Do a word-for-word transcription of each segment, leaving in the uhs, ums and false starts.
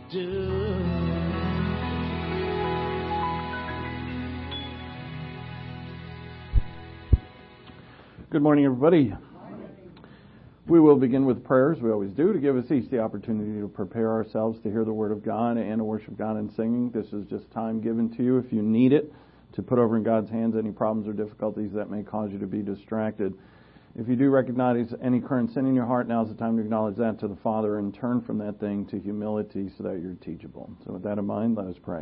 do. Good morning, everybody. We will begin with prayers. We always do, to give us each the opportunity to prepare ourselves to hear the Word of God and to worship God in singing. This is just time given to you, if you need it, to put over in God's hands any problems or difficulties that may cause you to be distracted. If you do recognize any current sin in your heart, now's the time to acknowledge that to the Father and turn from that thing to humility so that you're teachable. So with that in mind, let us pray.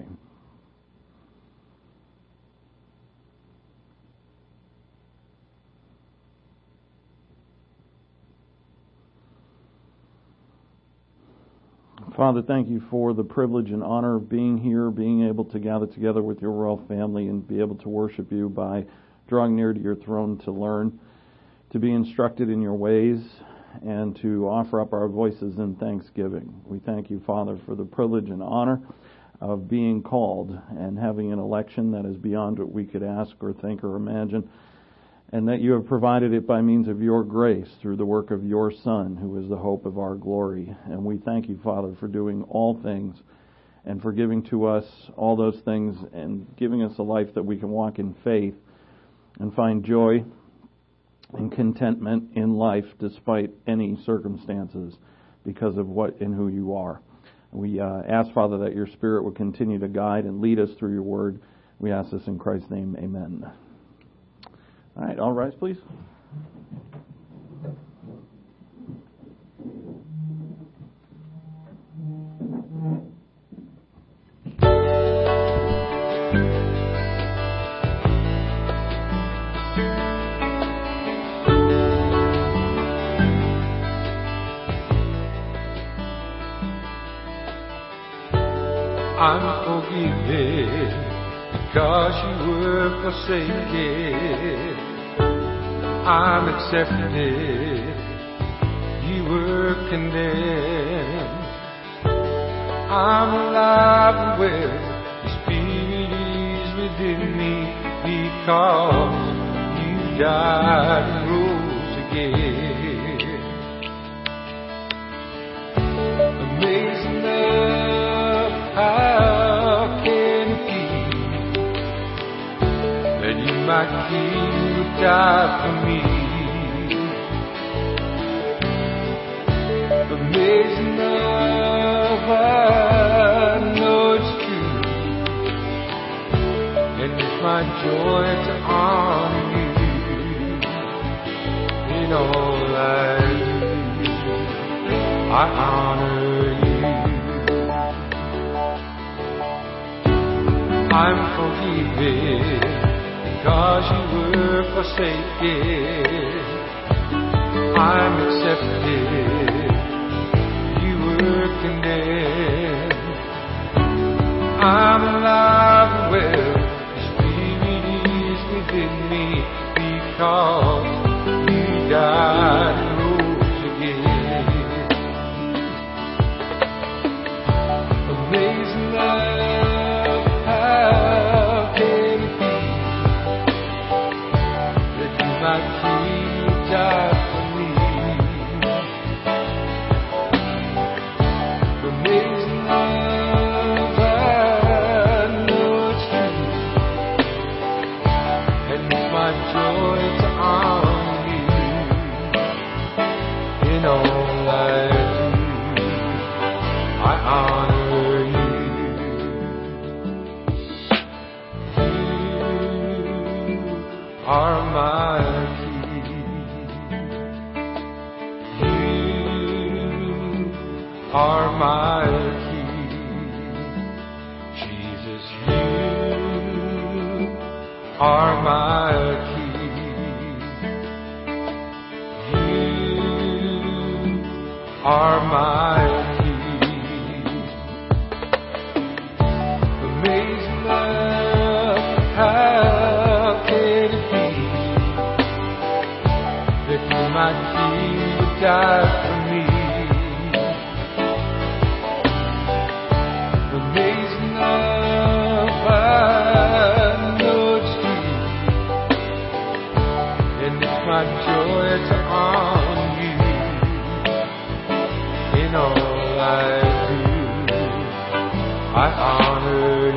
Father, thank you for the privilege and honor of being here, being able to gather together with your royal family and be able to worship you by drawing near to your throne to learn, to be instructed in your ways, and to offer up our voices in thanksgiving. We thank you, Father, for the privilege and honor of being called and having an election that is beyond what we could ask or think or imagine, and that you have provided it by means of your grace through the work of your Son, who is the hope of our glory. And we thank you, Father, for doing all things and for giving to us all those things and giving us a life that we can walk in faith and find joy and contentment in life despite any circumstances because of what and who you are. We uh, ask, Father, that your Spirit will continue to guide and lead us through your word. We ask this in Christ's name. Amen. All right, all rise, please. I'm forgiven because you were forsaken. I'm accepted, you were condemned. I'm alive and well, the Spirit is within me because you died and rose again. Amazing love, how can it be that you might keep die for me? Amazing love, I know it's true, and it's my joy to honor you in all I do. I honor you. I'm forgiven because you were forsaken. I'm accepted, you were condemned. I'm alive and well, the Spirit is within me because you died and rose again. Amazing love, how can it be my King died for me? Amazing love, I know it's true, and it's my joy to honor you in all I do. I honor you. You are my are my King. Jesus, you are my King. You are my King. Amazing love, how can it be that you, my King, would die for me? My joy to honor you in all I do. I honor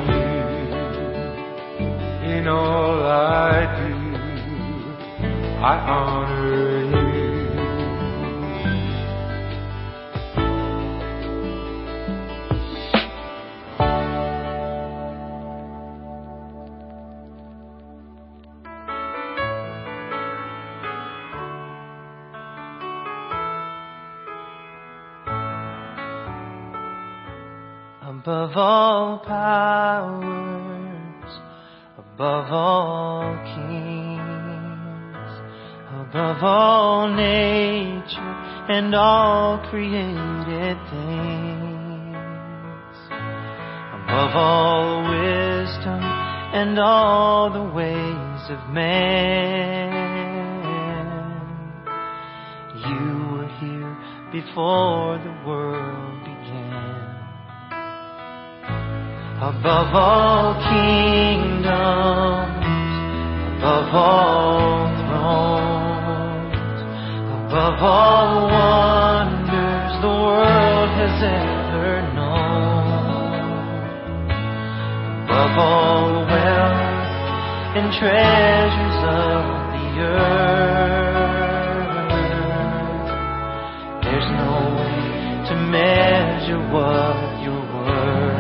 you in all I do. I honor you. Above all powers, above all kings, above all nature and all created things, above all wisdom and all the ways of man, you were here before the world began. Above all kingdoms, above all thrones, above all wonders the world has ever known, above all wealth and treasures of the earth, there's no way to measure what you're worth.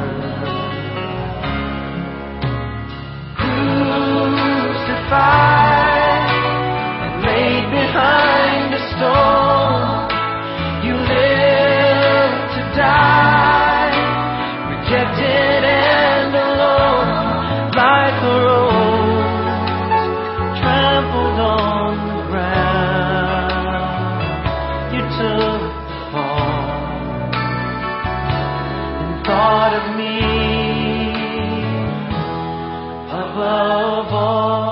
And laid behind a stone, you lived to die, rejected and alone, like a rose trampled on the ground. You took the fall and thought of me above all.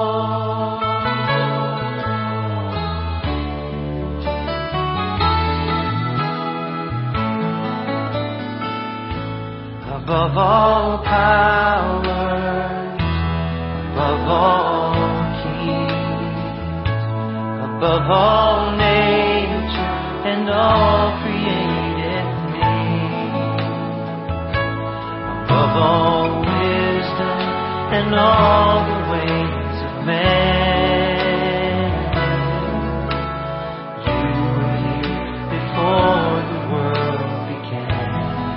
Above all powers, above all kings, above all nature and all created things, above all wisdom and all the ways of man, you were here before the world began.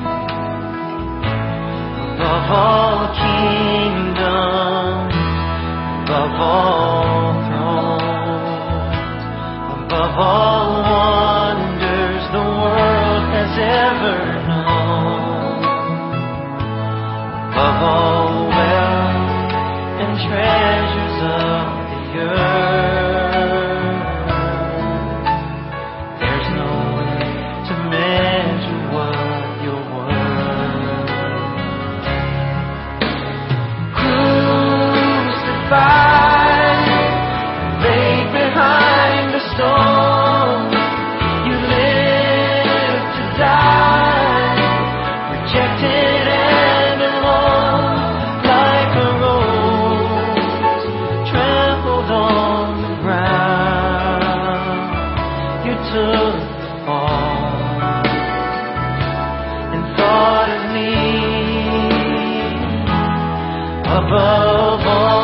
Above all kingdoms, above all thrones, above all wonders the world has ever known, above all wealth and treasures of the earth, there's no way to measure what you're worth. Laid behind a stone, you lived to die, rejected and alone, like a rose trampled on the ground. You took the fall and thought of me above all.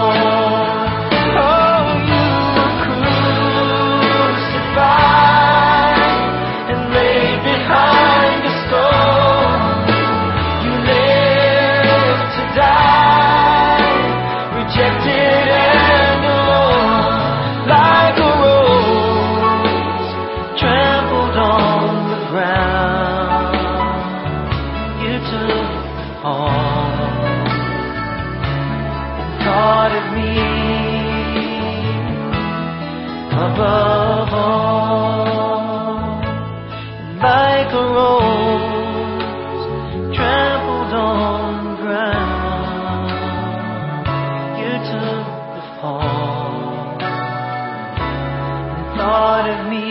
Above all, like a rose trampled on the ground, you took the fall and thought of me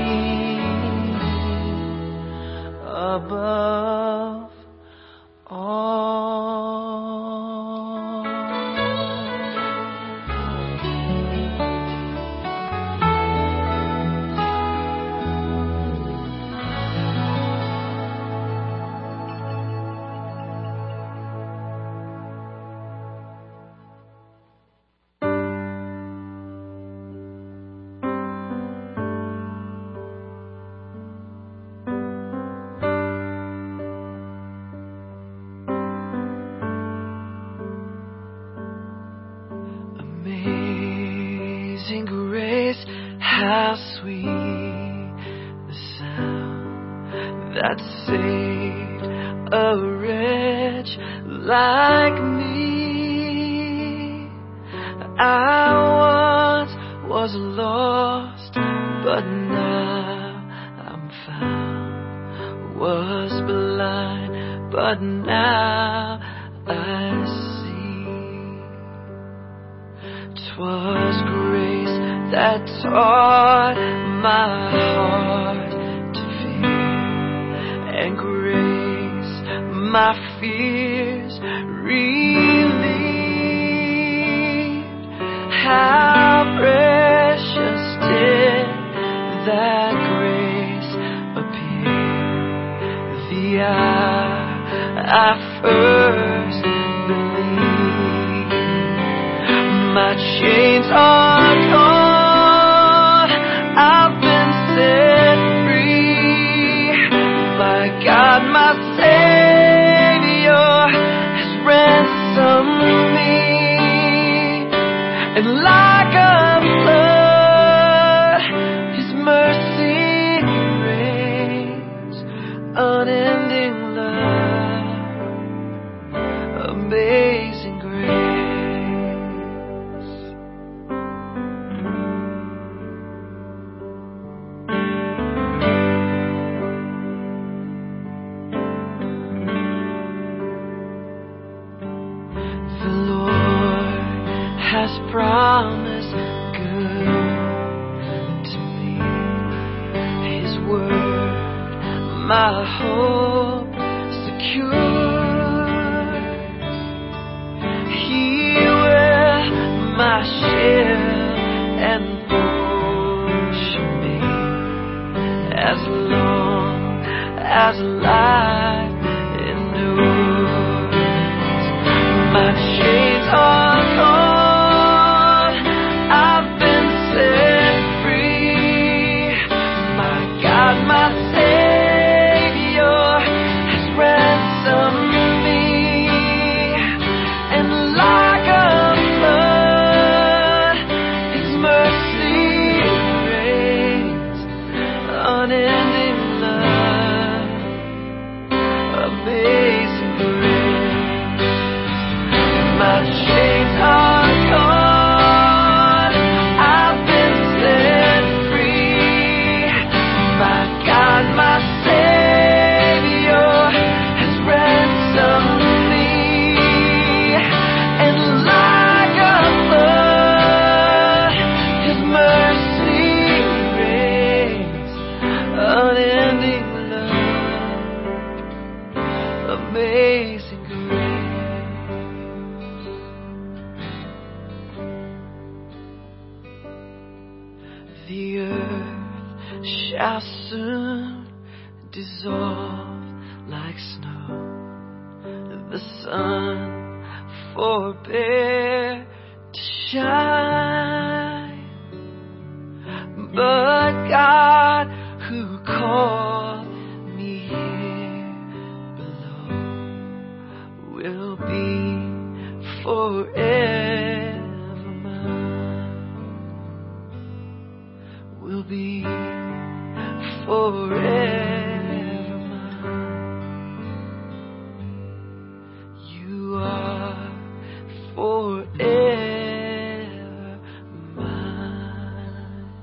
above all. how sweet the sound that saved a wretch like me. I once was lost, but now I'm found. Was blind, but now I see. 'Twas grace that taught my heart to fear, and grace my fears relieved. How precious did that grace appear the hour I first believed. My chains are gone, I've been set free. My God, my Savior has ransomed me. And like a flood, His mercy reigns. Unending love, amazing grace. The Lord has promised good to me. His word, my hope secure. He will my shield and portion me, as long as life endures. My chains are gone, I've been set free. My God, my Savior has ransomed me. And like a flood, His mercy reigns. Unending love, amazing grace. My chains are gone, I've been set free. My God, my Savior has ransomed me. And like a flood, His mercy reigns. Unending love, amazing grace. The earth shall soon dissolve like snow. The sun forbear to shine. But God, who called me here below, will be forever mine. Will be forever mine. You are forever mine.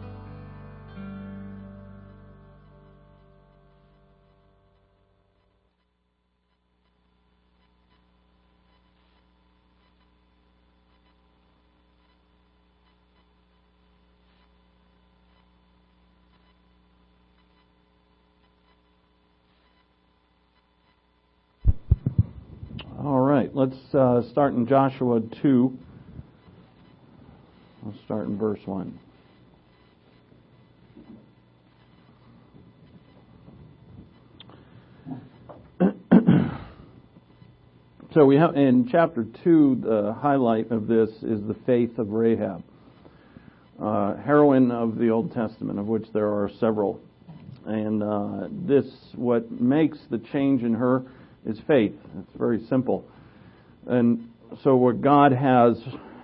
All right, let's uh, start in Joshua two. I'll start in verse one. So we have in chapter two, the highlight of this is the faith of Rahab, uh, heroine of the Old Testament, of which there are several. And uh, this, what makes the change in her is faith. It's very simple. And so what God has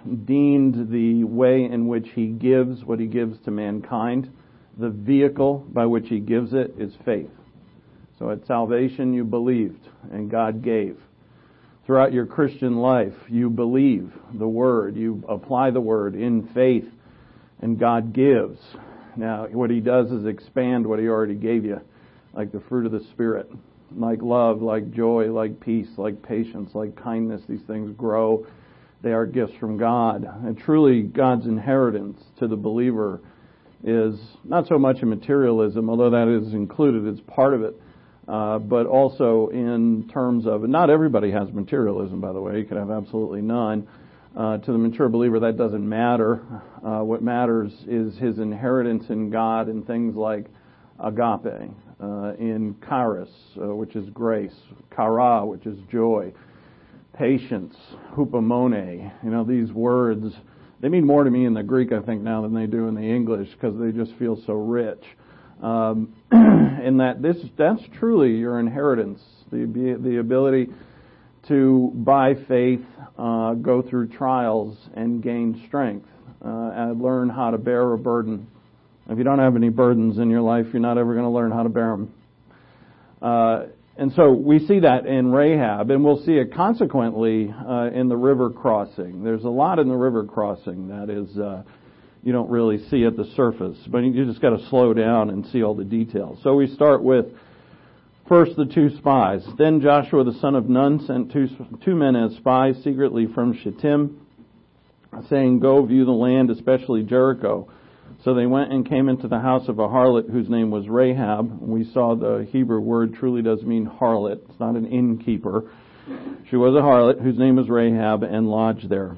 deemed the way in which he gives what he gives to mankind, the vehicle by which he gives it is faith. So at salvation you believed and God gave. Throughout your Christian life you believe the Word, you apply the Word in faith, and God gives. Now what he does is expand what he already gave you, like the fruit of the Spirit, like love, like joy, like peace, like patience, like kindness. These things grow. They are gifts from God. And truly God's inheritance to the believer is not so much in materialism, although that is included, it's part of it, uh, but also in terms of, and not everybody has materialism, by the way, you can have absolutely none. Uh, to the mature believer, that doesn't matter. Uh, what matters is his inheritance in God in things like agape, uh, in charis, uh, which is grace, chara, which is joy, patience, hupomone. You know, these words, they mean more to me in the Greek, I think, now than they do in the English, because they just feel so rich. Um, and that this that's truly your inheritance, the the ability to, by faith, uh, go through trials and gain strength, uh, and learn how to bear a burden. If you don't have any burdens in your life, you're not ever going to learn how to bear them. Uh, and so we see that in Rahab, and we'll see it consequently uh, in the river crossing. There's a lot in the river crossing that is uh, you don't really see at the surface, but you just got to slow down and see all the details. So we start with first, the two spies. Then Joshua the son of Nun sent two, two men as spies secretly from Shittim, saying, "Go view the land, especially Jericho." So they went and came into the house of a harlot whose name was Rahab. We saw the Hebrew word truly does mean harlot. It's not an innkeeper. She was a harlot whose name was Rahab, and lodged there.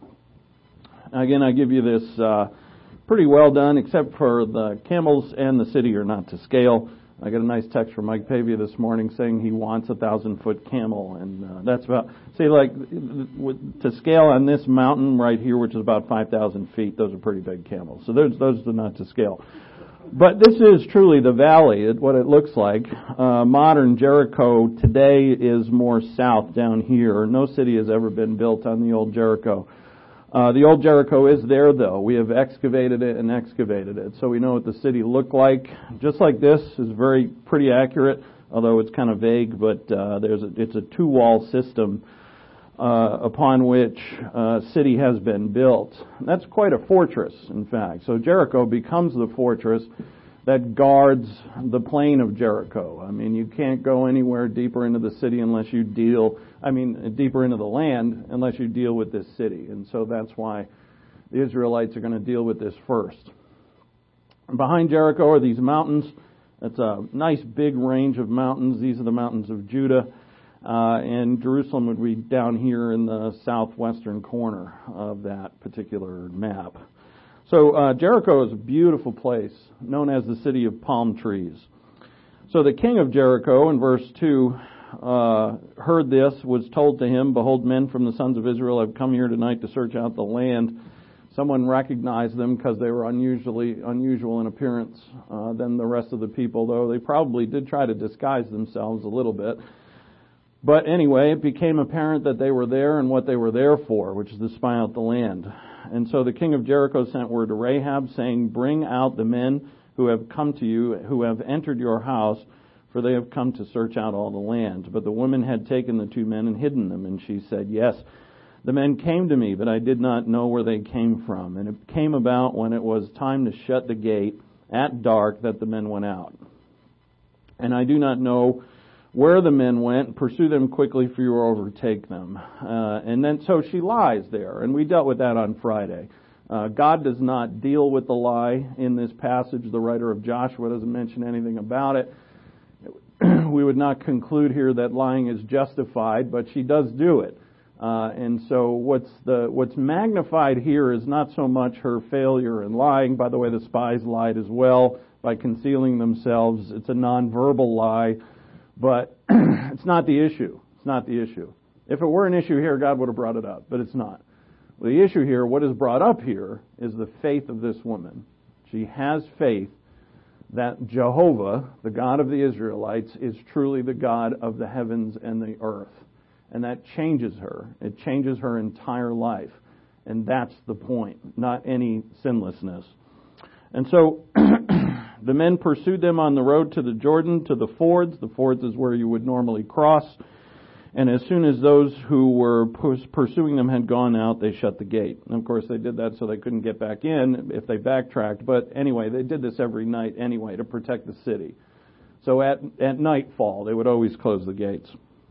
Again, I give you this uh, pretty well done, except for the camels and the city are not to scale. I got a nice text from Mike Pavia this morning saying he wants a thousand foot camel, and uh, that's about, see, like, to scale on this mountain right here, which is about five thousand feet, those are pretty big camels. So those, those are not to scale. But this is truly the valley, what it looks like. Uh, modern Jericho today is more south down here. No city has ever been built on the old Jericho. Uh, the old Jericho is there, though. We have excavated it and excavated it, so we know what the city looked like. Just like this is very pretty accurate, although it's kind of vague. But uh, there's a, it's a two-wall system uh, upon which uh, city has been built. And that's quite a fortress, in fact. So Jericho becomes the fortress that guards the plain of Jericho. I mean, you can't go anywhere deeper into the city unless you deal, I mean, deeper into the land unless you deal with this city. And so that's why the Israelites are going to deal with this first. Behind Jericho are these mountains. It's a nice big range of mountains. These are the mountains of Judah. Uh, and Jerusalem would be down here in the southwestern corner of that particular map. So uh, Jericho is a beautiful place, known as the city of palm trees. So the king of Jericho, in verse two, uh, heard this, was told to him, "Behold, men from the sons of Israel have come here tonight to search out the land." Someone recognized them because they were unusually unusual in appearance uh, than the rest of the people, though they probably did try to disguise themselves a little bit. But anyway, it became apparent that they were there and what they were there for, which is to spy out the land. And so the king of Jericho sent word to Rahab, saying, "Bring out the men who have come to you, who have entered your house, for they have come to search out all the land." But the woman had taken the two men and hidden them, and she said, "Yes, the men came to me, but I did not know where they came from. And it came about when it was time to shut the gate at dark that the men went out. And I do not know where the men went. Pursue them quickly, for you will overtake them." Uh, and then so she lies there, and we dealt with that on Friday. Uh, God does not deal with the lie in this passage. The writer of Joshua doesn't mention anything about it. We would not conclude here that lying is justified, but she does do it. Uh, and so what's the what's magnified here is not so much her failure in lying. By the way, the spies lied as well by concealing themselves. It's a nonverbal lie. But it's not the issue. It's not the issue. If it were an issue here, God would have brought it up, but it's not. Well, the issue here, what is brought up here, is the faith of this woman. She has faith that Jehovah, the God of the Israelites, is truly the God of the heavens and the earth. And that changes her. It changes her entire life. And that's the point, not any sinlessness. And so the men pursued them on the road to the Jordan, to the fords. The fords is where you would normally cross. And as soon as those who were pursuing them had gone out, they shut the gate. And of course, they did that so they couldn't get back in if they backtracked. But anyway, they did this every night anyway to protect the city. So at, at nightfall, they would always close the gates.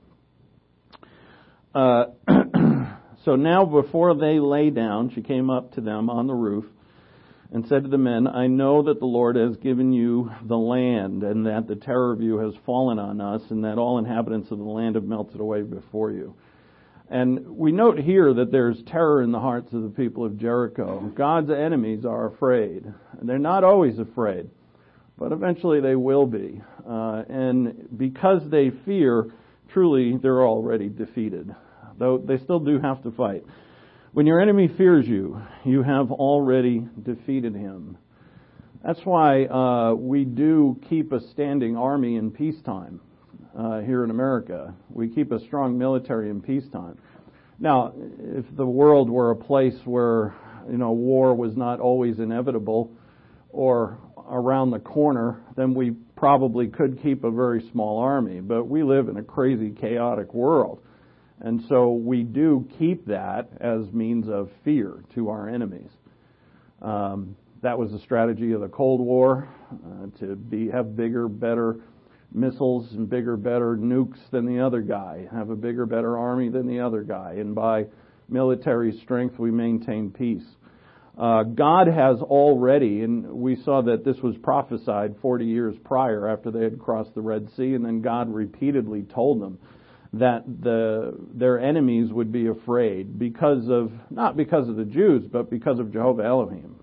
Uh, so now before they lay down, she came up to them on the roof and said to the men, I know that the Lord has given you the land, and that the terror of you has fallen on us, and that all inhabitants of the land have melted away before you. And we note here that there's terror in the hearts of the people of Jericho. God's enemies are afraid. And they're not always afraid, but eventually they will be. Uh, and because they fear, truly they're already defeated, though they still do have to fight. When your enemy fears you, you have already defeated him. That's why uh, we do keep a standing army in peacetime uh, here in America. We keep a strong military in peacetime. Now, if the world were a place where, you know, war was not always inevitable or around the corner, then we probably could keep a very small army. But we live in a crazy, chaotic world. And so we do keep that as means of fear to our enemies. Um, that was the strategy of the Cold War, uh, to be have bigger, better missiles and bigger, better nukes than the other guy, have a bigger, better army than the other guy. And by military strength, we maintain peace. Uh, God has already, and we saw that this was prophesied forty years prior after they had crossed the Red Sea, and then God repeatedly told them that the their enemies would be afraid because of, not because of the Jews, but because of Jehovah Elohim.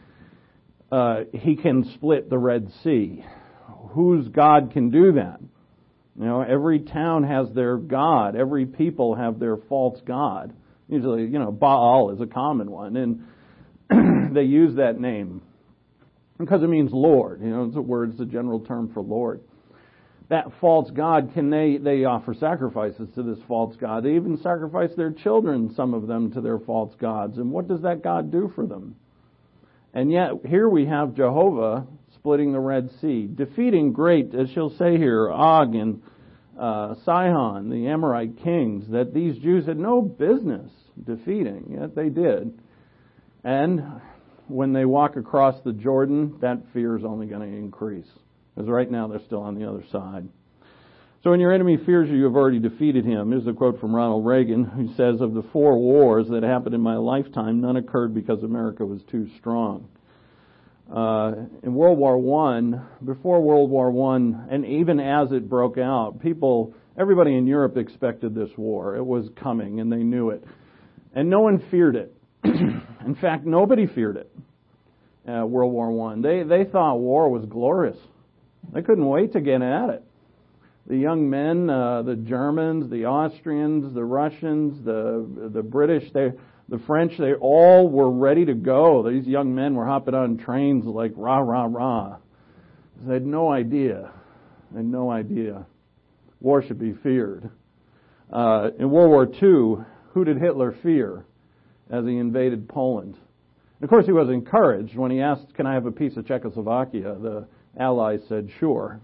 Uh, he can split the Red Sea. Whose God can do that? You know, every town has their God. Every people have their false god. Usually, you know, Baal is a common one, and they use that name because it means Lord. You know, it's a word, it's a general term for Lord. That false god, can they, they offer sacrifices to this false god. They even sacrifice their children, some of them, to their false gods. And what does that God do for them? And yet, here we have Jehovah splitting the Red Sea, defeating great, as she'll say here, Og and uh, Sihon, the Amorite kings, that these Jews had no business defeating, yet they did. And when they walk across the Jordan, that fear is only going to increase. Because right now they're still on the other side. So when your enemy fears you, you have already defeated him. Here's a quote from Ronald Reagan, who says, of the four wars that happened in my lifetime, none occurred because America was too strong. Uh, in World War One, before World War One, and even as it broke out, people, everybody in Europe expected this war. It was coming, and they knew it. And no one feared it. In fact, nobody feared it. Uh, World War One. They they thought war was glorious. They couldn't wait to get at it. The young men, uh, the Germans, the Austrians, the Russians, the the British, they, the French, they all were ready to go. These young men were hopping on trains like rah, rah, rah. They had no idea. They had no idea. War should be feared. Uh, in World War Two, who did Hitler fear as he invaded Poland? And of course, he was encouraged. When he asked, can I have a piece of Czechoslovakia? The Allies said, sure.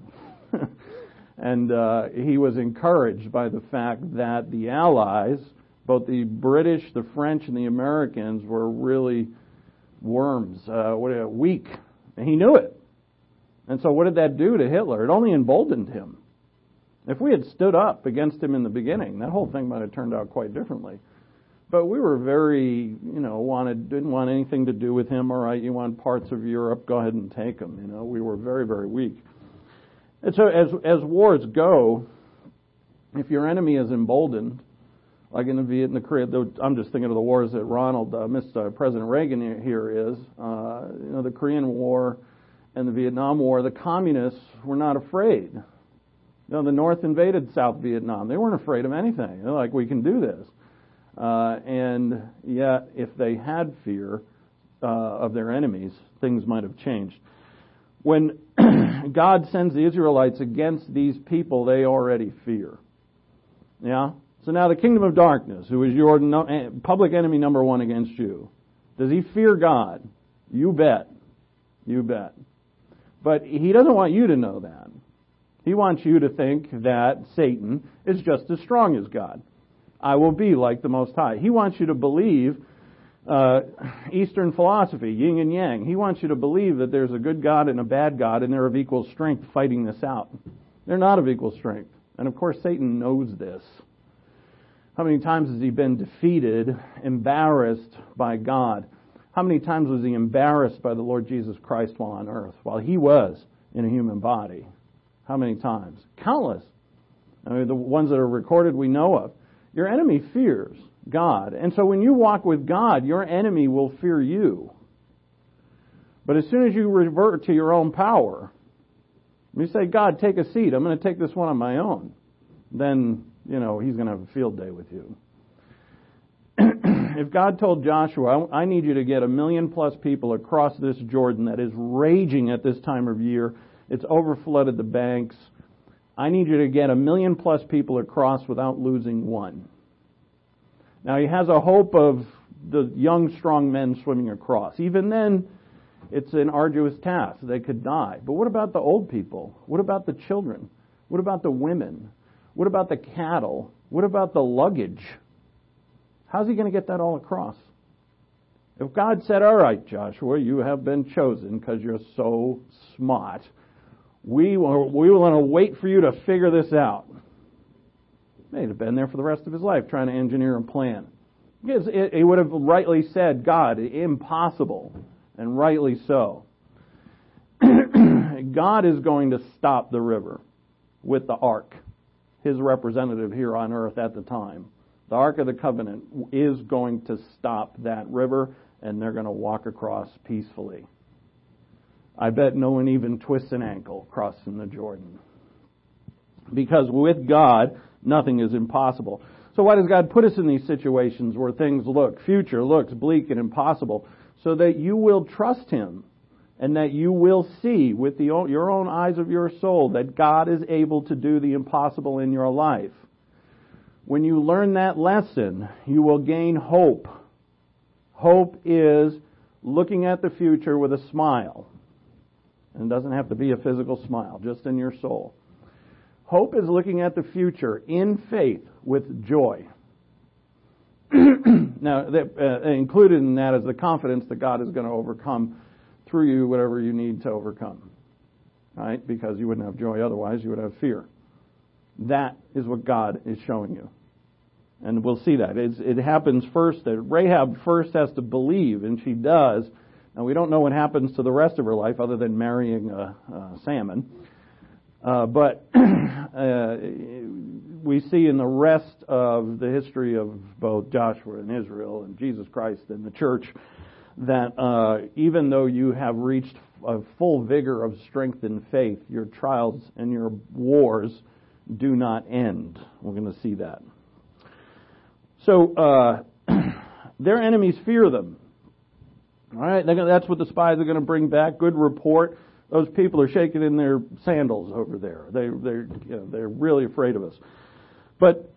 And uh, he was encouraged by the fact that the Allies, both the British, the French, and the Americans, were really worms, uh, what, weak. And he knew it. And so what did that do to Hitler? It only emboldened him. If we had stood up against him in the beginning, that whole thing might have turned out quite differently. But we were very, you know, wanted, didn't want anything to do with him. All right, you want parts of Europe, go ahead and take them. You know, we were very, very weak. And so as as wars go, if your enemy is emboldened, like in the Vietnam, the Korea, I'm just thinking of the wars that Ronald, uh, Mister President Reagan here is, uh, you know, the Korean War and the Vietnam War, the communists were not afraid. You know, the North invaded South Vietnam. They weren't afraid of anything. They're like, we can do this. Uh, and yet, if they had fear uh, of their enemies, things might have changed. When God sends the Israelites against these people, they already fear. Yeah? So now the kingdom of darkness, who is your no, public enemy number one against you, does he fear God? You bet. You bet. But he doesn't want you to know that. He wants you to think that Satan is just as strong as God. I will be like the Most High. He wants you to believe uh, Eastern philosophy, yin and yang. He wants you to believe that there's a good God and a bad God, and they're of equal strength fighting this out. They're not of equal strength. And of course, Satan knows this. How many times has he been defeated, embarrassed by God? How many times was he embarrassed by the Lord Jesus Christ while on earth, while he was in a human body? How many times? Countless. I mean, the ones that are recorded we know of. Your enemy fears God. And so when you walk with God, your enemy will fear you. But as soon as you revert to your own power, you say, God, take a seat. I'm going to take this one on my own. Then, you know, he's going to have a field day with you. If God told Joshua, I need you to get a million plus people across this Jordan that is raging at this time of year, it's overflooded the banks, I need you to get a million plus people across without losing one. Now he has a hope of the young, strong men swimming across. Even then, it's an arduous task. They could die. But what about the old people? What about the children? What about the women? What about the cattle? What about the luggage? How's he going to get that all across? If God said, all right, Joshua, you have been chosen because you're so smart, we will, we want to wait for you to figure this out. He'd have been there for the rest of his life trying to engineer a plan. Because it, he would have rightly said, God, impossible, and rightly so. God is going to stop the river with the ark, his representative here on earth at the time. The Ark of the Covenant is going to stop that river, and they're going to walk across peacefully. I bet no one even twists an ankle crossing the Jordan. Because with God, nothing is impossible. So why does God put us in these situations where things look, future looks bleak and impossible? So that you will trust Him, and that you will see with the, your own eyes of your soul that God is able to do the impossible in your life. When you learn that lesson, you will gain hope. Hope is looking at the future with a smile. And it doesn't have to be a physical smile, just in your soul. Hope is looking at the future in faith with joy. Now, that, uh, included in that is the confidence that God is going to overcome through you whatever you need to overcome. Right? Because you wouldn't have joy otherwise, you would have fear. That is what God is showing you. And we'll see that. It's, it happens first that Rahab first has to believe, and she does. Now, we don't know what happens to the rest of her life other than marrying a, a salmon. Uh, but uh, we see in the rest of the history of both Joshua and Israel and Jesus Christ and the church that uh, even though you have reached a full vigor of strength and faith, your trials and your wars do not end. We're going to see that. So uh, their enemies fear them. All right, that's what the spies are going to bring back. Good report. Those people are shaking in their sandals over there. They, they're, you know, they're really afraid of us. But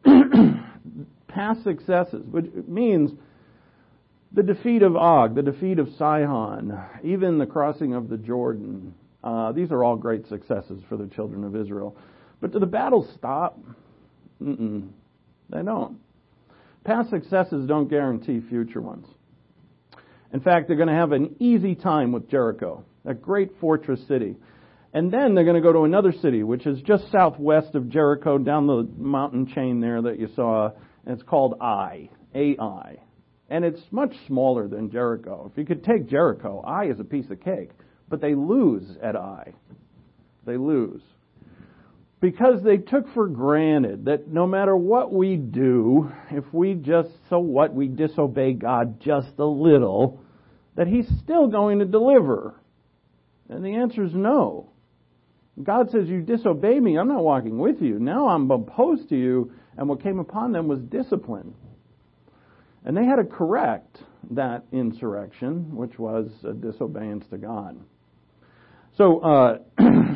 past successes, which means the defeat of Og, the defeat of Sihon, even the crossing of the Jordan, uh, these are all great successes for the children of Israel. But do the battles stop? Mm-mm. They don't. Past successes don't guarantee future ones. In fact, they're going to have an easy time with Jericho, a great fortress city. And then they're going to go to another city, which is just southwest of Jericho, down the mountain chain there that you saw, and it's called Ai, A I. And it's much smaller than Jericho. If you could take Jericho, Ai is a piece of cake. But they lose at Ai. They lose. Because they took for granted that no matter what we do, if we just, so what, we disobey God just a little, that He's still going to deliver. And the answer is no. God says, you disobey me, I'm not walking with you. Now I'm opposed to you, and what came upon them was discipline. And they had to correct that insurrection, which was a disobedience to God. So, uh,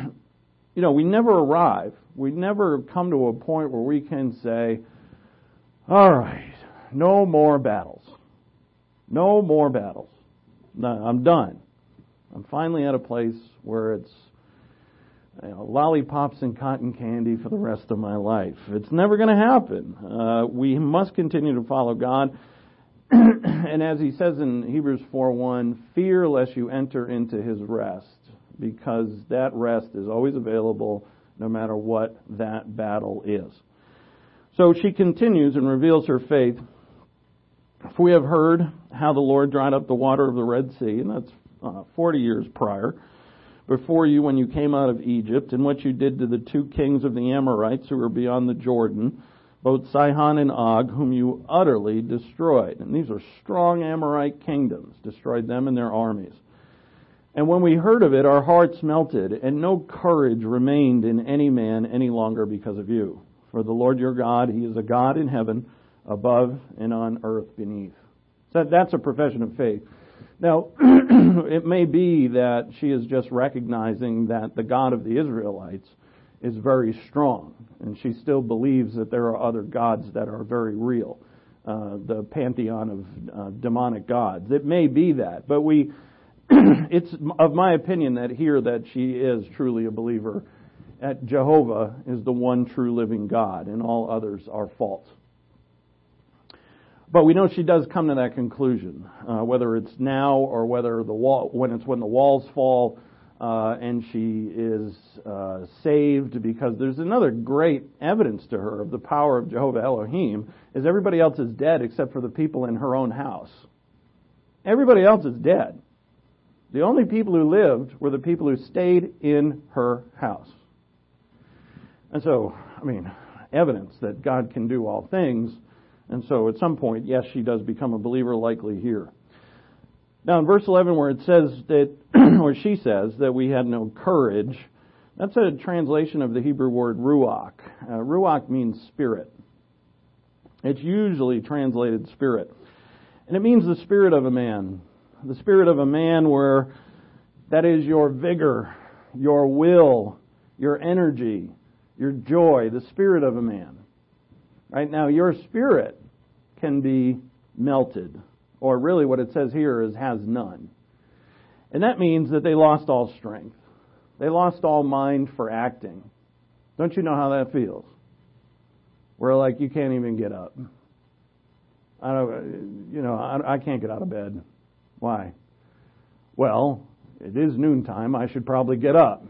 you know, we never arrive. We never come to a point where we can say, All right. No more battles. No more battles. No, I'm done. I'm finally at a place where it's you know, lollipops and cotton candy for the rest of my life. It's never going to happen. Uh, we must continue to follow God. And as he says in Hebrews four one, fear lest you enter into his rest, because that rest is always available no matter what that battle is. So she continues and reveals her faith. For we have heard how the Lord dried up the water of the Red Sea, and that's uh, forty years prior, before you when you came out of Egypt, and what you did to the two kings of the Amorites who were beyond the Jordan, both Sihon and Og, whom you utterly destroyed. And these are strong Amorite kingdoms, destroyed them and their armies. And when we heard of it, our hearts melted, and no courage remained in any man any longer because of you. For the Lord your God, he is a God in heaven, above and on earth beneath. So that's a profession of faith. Now, it may be that she is just recognizing that the God of the Israelites is very strong, and she still believes that there are other gods that are very real, uh, the pantheon of uh, demonic gods. It may be that, but we, it's of my opinion that here that she is truly a believer, that Jehovah is the one true living God, and all others are false. But we know she does come to that conclusion, uh, whether it's now or whether the wall, when it's when the walls fall, uh, and she is uh, saved, because there's another great evidence to her of the power of Jehovah Elohim, is everybody else is dead except for the people in her own house. Everybody else is dead. The only people who lived were the people who stayed in her house. And so, I mean, evidence that God can do all things. And so at some point, yes, she does become a believer, likely here. Now in verse eleven, where it says that, or she says that we had no courage, that's a translation of the Hebrew word ruach. Uh, ruach means spirit. It's usually translated spirit. And it means the spirit of a man. The spirit of a man where that is your vigor, your will, your energy, your joy, the spirit of a man. Right now, your spirit can be melted, or really what it says here is has none. And that means that they lost all strength. They lost all mind for acting. Don't you know how that feels? Where like you can't even get up. I don't, you know, I, I can't get out of bed. Why? Well, it is noontime. I should probably get up.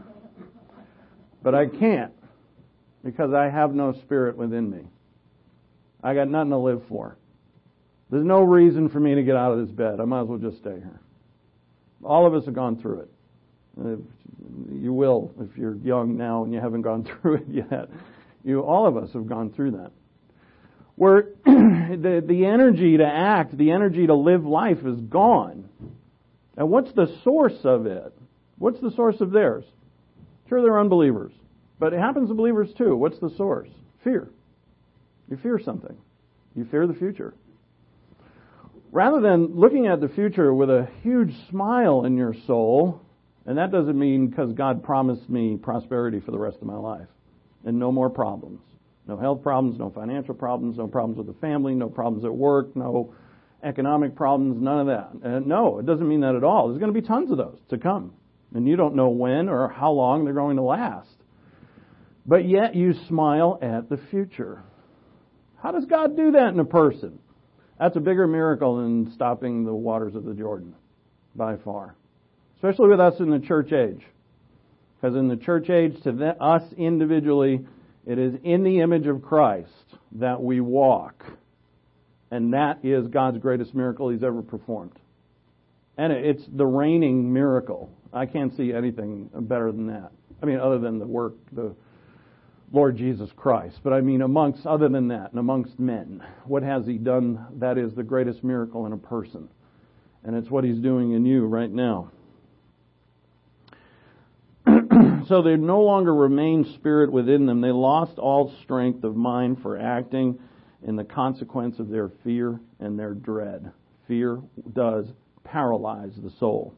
But I can't, because I have no spirit within me. I got nothing to live for. There's no reason for me to get out of this bed. I might as well just stay here. All of us have gone through it. If you will, if you're young now and you haven't gone through it yet. You, all of us have gone through that. Where the, the energy to act, the energy to live life is gone. And what's the source of it? What's the source of theirs? Sure, they're unbelievers. But it happens to believers too. What's the source? Fear. You fear something. You fear the future. Rather than looking at the future with a huge smile in your soul, and that doesn't mean because God promised me prosperity for the rest of my life, and no more problems. No health problems, no financial problems, no problems with the family, no problems at work, no economic problems, none of that. And no, it doesn't mean that at all. There's going to be tons of those to come. And you don't know when or how long they're going to last. But yet you smile at the future. How does God do that in a person? That's a bigger miracle than stopping the waters of the Jordan, by far. Especially with us in the church age. Because in the church age, to the, us individually, it is in the image of Christ that we walk. And that is God's greatest miracle He's ever performed. And it's the reigning miracle. I can't see anything better than that. I mean, other than the work, the Lord Jesus Christ. But I mean, amongst, other than that, and amongst men, what has He done? That is the greatest miracle in a person. And it's what He's doing in you right now. So there no longer remained spirit within them. They lost all strength of mind for acting in the consequence of their fear and their dread. Fear does paralyze the soul.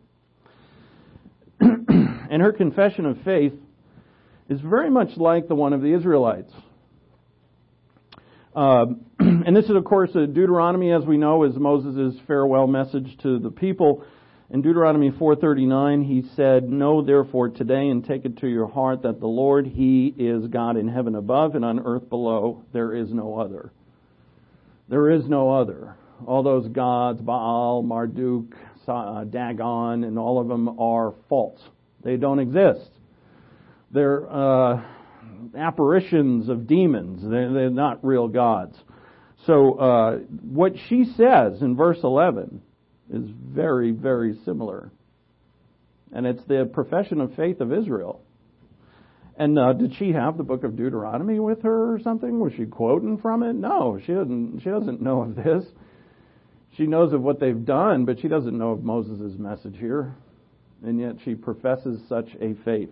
And her confession of faith is very much like the one of the Israelites. Uh, and this is, of course, uh, Deuteronomy, as we know, is Moses' farewell message to the people. In Deuteronomy four thirty-nine, he said, "Know therefore today and take it to your heart that the Lord, He is God in heaven above and on earth below. There is no other." There is no other. All those gods, Baal, Marduk, uh, Dagon, and all of them are false. They don't exist. They're uh, apparitions of demons. They're, they're not real gods. So uh, what she says in verse eleven is very, very similar. And it's the profession of faith of Israel. And uh, did she have the book of Deuteronomy with her or something? Was she quoting from it? No, she doesn't. She doesn't know of this. She knows of what they've done, but she doesn't know of Moses' message here. And yet she professes such a faith.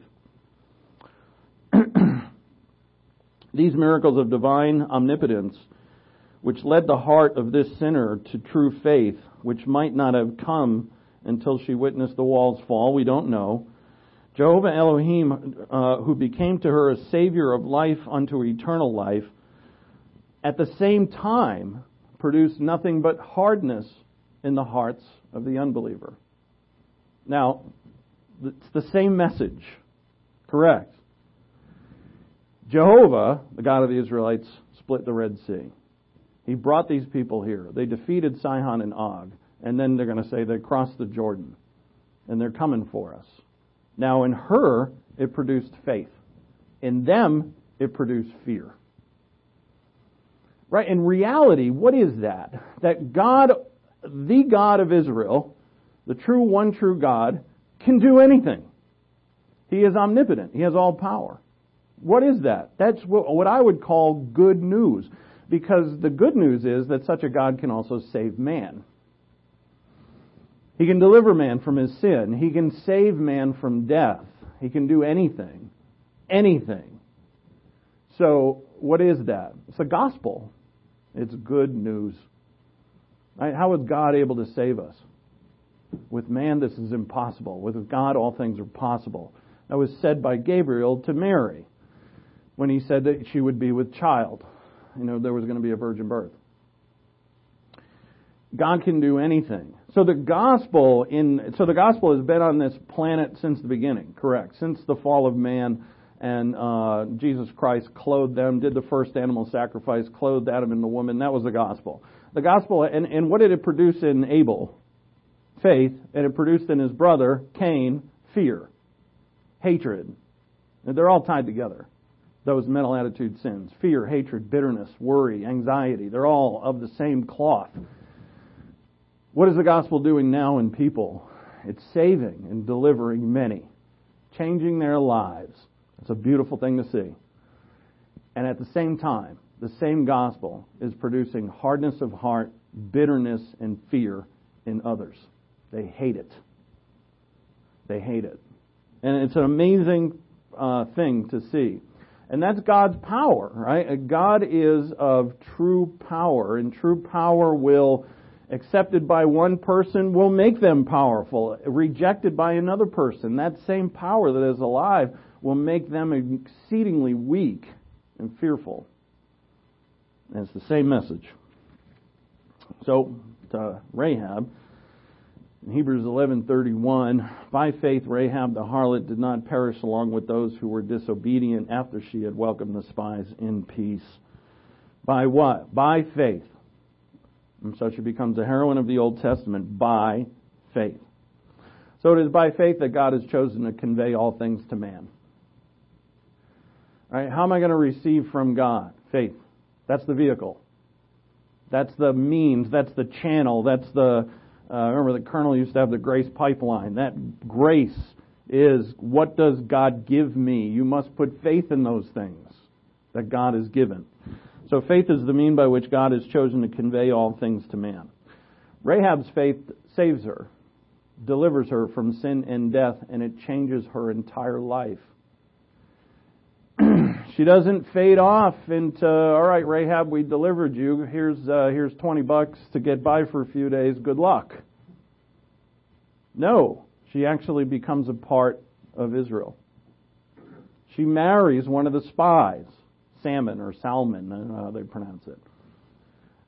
These miracles of divine omnipotence, which led the heart of this sinner to true faith, which might not have come until she witnessed the walls fall, we don't know. Jehovah Elohim, uh, who became to her a savior of life unto eternal life, at the same time produced nothing but hardness in the hearts of the unbeliever. Now, it's the same message, correct? Jehovah, the God of the Israelites, split the Red Sea. He brought these people here. They defeated Sihon and Og. And then they're going to say they crossed the Jordan. And they're coming for us. Now in her, it produced faith. In them, it produced fear. Right? In reality, what is that? That God, the God of Israel, the true one true God, can do anything. He is omnipotent. He has all power. What is that? That's what I would call good news. Because the good news is that such a God can also save man. He can deliver man from his sin. He can save man from death. He can do anything. Anything. So, what is that? It's the gospel. It's good news. Right? How is God able to save us? With man, this is impossible. With God, all things are possible. That was said by Gabriel to Mary when he said that she would be with child. You know, there was going to be a virgin birth. God can do anything. So the gospel in so the gospel has been on this planet since the beginning, correct? Since the fall of man, and uh, Jesus Christ clothed them, did the first animal sacrifice, clothed Adam and the woman. That was the gospel. The gospel, and, and what did it produce in Abel? Faith, and it produced in his brother Cain fear, hatred. And they're all tied together. Those mental attitude sins. Fear, hatred, bitterness, worry, anxiety. They're all of the same cloth. What is the gospel doing now in people? It's saving and delivering many. Changing their lives. It's a beautiful thing to see. And at the same time, the same gospel is producing hardness of heart, bitterness, and fear in others. They hate it. They hate it. And it's an amazing uh, thing to see. And that's God's power, right? God is of true power, and true power will, accepted by one person, will make them powerful. Rejected by another person, that same power that is alive will make them exceedingly weak and fearful. And it's the same message. So, to Rahab, in Hebrews eleven thirty-one, by faith Rahab the harlot did not perish along with those who were disobedient after she had welcomed the spies in peace. By what? By faith. And so she becomes a heroine of the Old Testament by faith. So it is by faith that God has chosen to convey all things to man. All right, how am I going to receive from God? Faith. That's the vehicle. That's the means. That's the channel. That's the... Uh, remember, the Colonel used to have the grace pipeline. That grace is, what does God give me? You must put faith in those things that God has given. So faith is the mean by which God has chosen to convey all things to man. Rahab's faith saves her, delivers her from sin and death, and it changes her entire life. She doesn't fade off into, all right, Rahab, we delivered you. Here's uh, here's twenty bucks to get by for a few days. Good luck. No, she actually becomes a part of Israel. She marries one of the spies, Salmon or Salmon, I don't know how they pronounce it.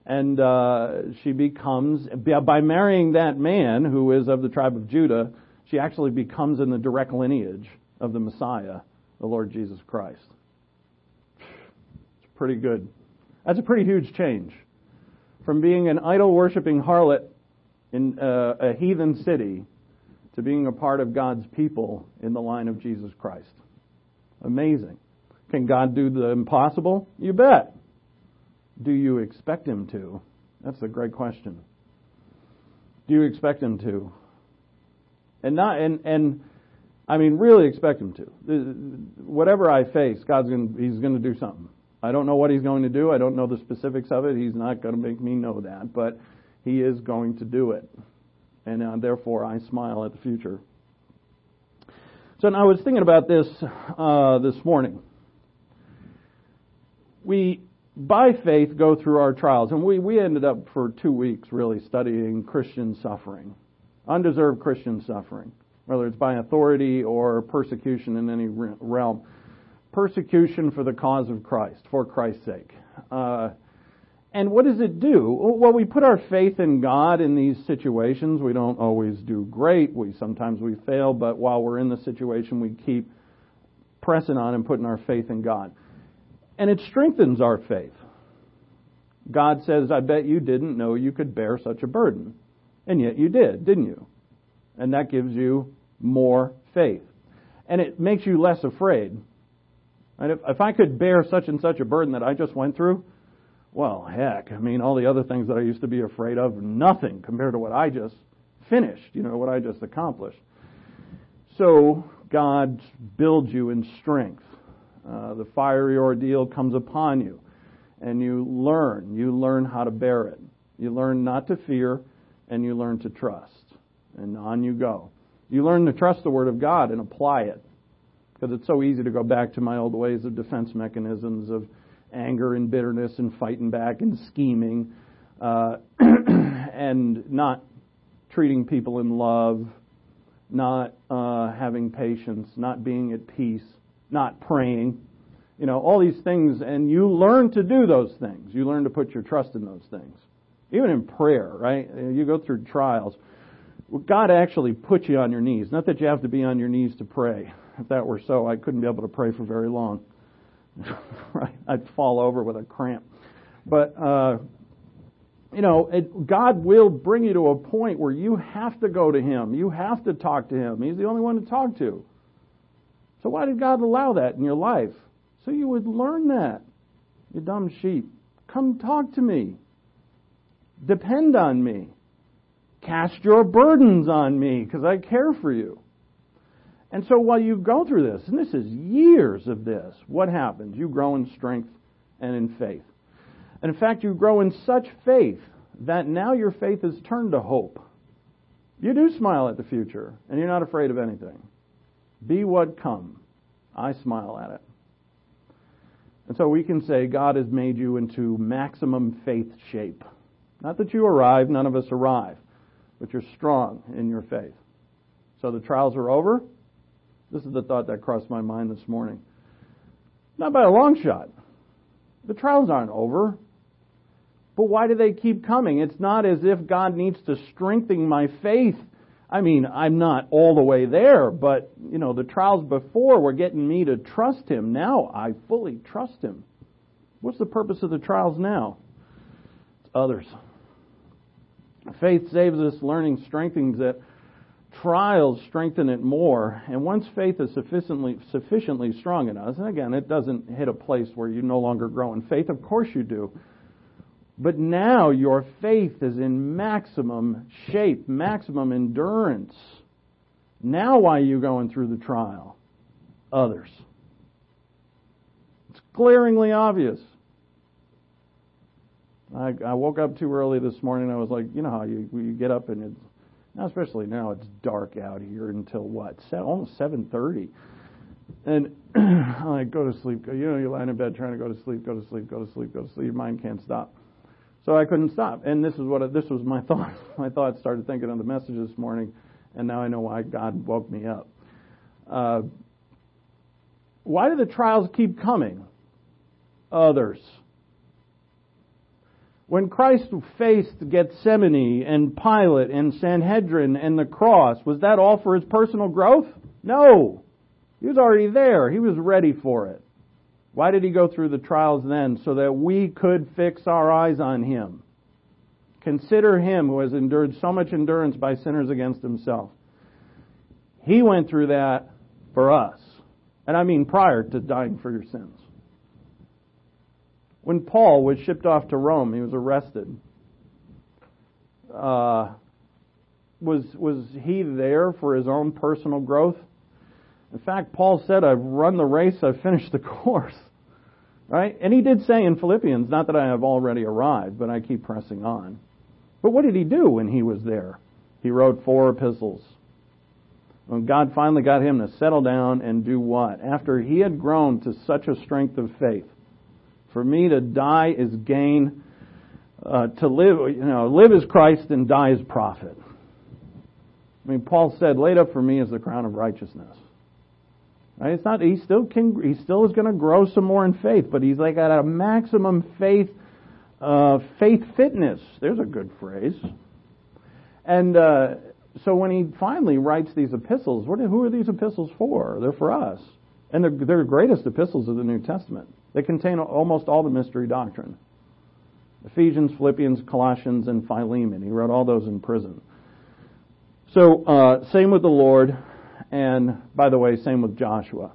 And uh, she becomes, by marrying that man who is of the tribe of Judah, she actually becomes in the direct lineage of the Messiah, the Lord Jesus Christ. It's pretty good. That's a pretty huge change. From being an idol-worshiping harlot in uh, a heathen city to being a part of God's people in the line of Jesus Christ. Amazing. Can God do the impossible? You bet. Do you expect Him to? That's a great question. Do you expect Him to? And not and and I mean really expect Him to. Whatever I face, God's going He's going to do something. I don't know what He's going to do. I don't know the specifics of it. He's not going to make me know that, but He is going to do it. And uh, therefore I smile at the future. So now I was thinking about this uh, this morning. We by faith go through our trials. And we, we ended up for two weeks really studying Christian suffering. Undeserved Christian suffering. Whether it's by authority or persecution in any realm. Persecution for the cause of Christ, for Christ's sake. Uh, and what does it do? Well, we put our faith in God in these situations. We don't always do great. We sometimes we fail, but while we're in the situation, we keep pressing on and putting our faith in God. And it strengthens our faith. God says, I bet you didn't know you could bear such a burden. And yet you did, didn't you? And that gives you more faith. And it makes you less afraid. And if, if I could bear such and such a burden that I just went through, well, heck, I mean, all the other things that I used to be afraid of, nothing compared to what I just finished, you know, what I just accomplished. So God builds you in strength. Uh, the fiery ordeal comes upon you, and you learn. You learn how to bear it. You learn not to fear, and you learn to trust. And on you go. You learn to trust the Word of God and apply it. Because it's so easy to go back to my old ways of defense mechanisms of anger and bitterness and fighting back and scheming uh, and not treating people in love, not uh, having patience, not being at peace, not praying, you know, all these things, and you learn to do those things. You learn to put your trust in those things. Even in prayer, right? You go through trials. God actually puts you on your knees. Not that you have to be on your knees to pray. If that were so, I couldn't be able to pray for very long. Right? I'd fall over with a cramp. But, uh, you know, it, God will bring you to a point where you have to go to Him. You have to talk to Him. He's the only one to talk to. So why did God allow that in your life? So you would learn that. You dumb sheep. Come talk to me. Depend on me. Cast your burdens on me because I care for you. And so while you go through this, and this is years of this, what happens? You grow in strength and in faith. And in fact, you grow in such faith that now your faith is turned to hope. You do smile at the future, and you're not afraid of anything. Be what come. I smile at it. And so we can say God has made you into maximum faith shape. Not that you arrive, none of us arrive, but you're strong in your faith. So the trials are over. This is the thought that crossed my mind this morning. Not by a long shot. The trials aren't over. But why do they keep coming? It's not as if God needs to strengthen my faith. I mean, I'm not all the way there, but, you know, the trials before were getting me to trust Him. Now I fully trust Him. What's the purpose of the trials now? It's others. Faith saves us, learning strengthens it. Trials strengthen it more. And once faith is sufficiently sufficiently strong in us, and again, it doesn't hit a place where you no longer grow in faith. Of course you do. But now your faith is in maximum shape, maximum endurance. Now why are you going through the trial? Others. It's glaringly obvious. I, I woke up too early this morning. I was like, you know how you, you get up and it's, especially now it's dark out here until what? Almost seven thirty. And I like, go to sleep. You know, you're lying in bed trying to go to sleep, go to sleep, go to sleep, go to sleep. Your mind can't stop. So I couldn't stop. And this is what this was my thought. My thought started thinking of the message this morning, and now I know why God woke me up. Uh, why do the trials keep coming? Others. When Christ faced Gethsemane and Pilate and Sanhedrin and the cross, was that all for his personal growth? No. He was already there. He was ready for it. Why did he go through the trials then? So that we could fix our eyes on him. Consider him who has endured so much endurance by sinners against himself. He went through that for us. And I mean prior to dying for your sins. When Paul was shipped off to Rome, he was arrested. Uh, was was he there for his own personal growth? In fact, Paul said, I've run the race, I've finished the course. Right? And he did say in Philippians, not that I have already arrived, but I keep pressing on. But what did he do when he was there? He wrote four epistles. When God finally got him to settle down and do what? After he had grown to such a strength of faith. For me to die is gain. Uh, to live, you know, live is Christ and die is profit. I mean, Paul said, laid up for me is the crown of righteousness. Right? It's not. He still can. He still is going to grow some more in faith, but he's like at a maximum faith, uh, faith fitness. There's a good phrase. And uh, so when he finally writes these epistles, what? Who are these epistles for? They're for us, and they're, they're the greatest epistles of the New Testament. They contain almost all the mystery doctrine. Ephesians, Philippians, Colossians, and Philemon. He wrote all those in prison. So, uh, same with the Lord, and, by the way, same with Joshua.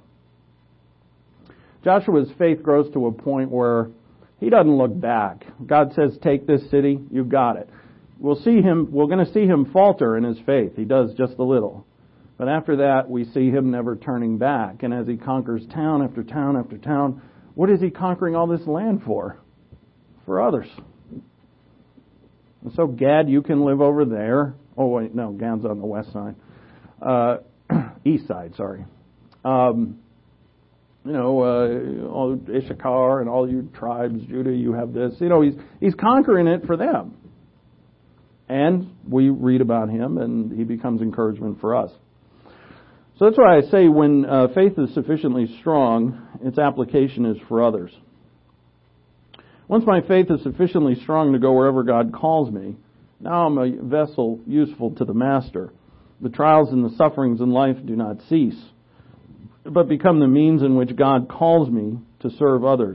Joshua's faith grows to a point where he doesn't look back. God says, take this city, you got it. We'll see him, we're going to see him falter in his faith. He does just a little. But after that, we see him never turning back. And as he conquers town after town after town, what is he conquering all this land for? For others. And so, Gad, you can live over there. Oh, wait, no, Gad's on the west side. Uh, east side, sorry. Um, you know, uh, all Issachar and all you tribes, Judah, you have this. You know, he's he's conquering it for them. And we read about him, and he becomes encouragement for us. So that's why I say when uh, faith is sufficiently strong, its application is for others. Once my faith is sufficiently strong to go wherever God calls me, now I'm a vessel useful to the Master. The trials and the sufferings in life do not cease, but become the means in which God calls me to serve others.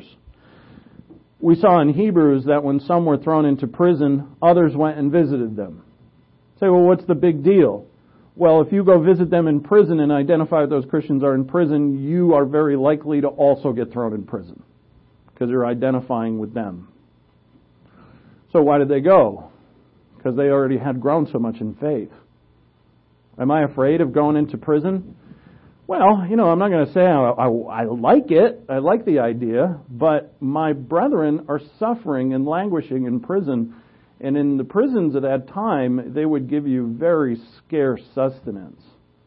We saw in Hebrews that when some were thrown into prison, others went and visited them. Say, well, what's the big deal? Well, if you go visit them in prison and identify that those Christians are in prison, you are very likely to also get thrown in prison because you're identifying with them. So why did they go? Because they already had grown so much in faith. Am I afraid of going into prison? Well, you know, I'm not going to say I, I, I like it. I like the idea. But my brethren are suffering and languishing in prison. And in the prisons at that time, they would give you very scarce sustenance.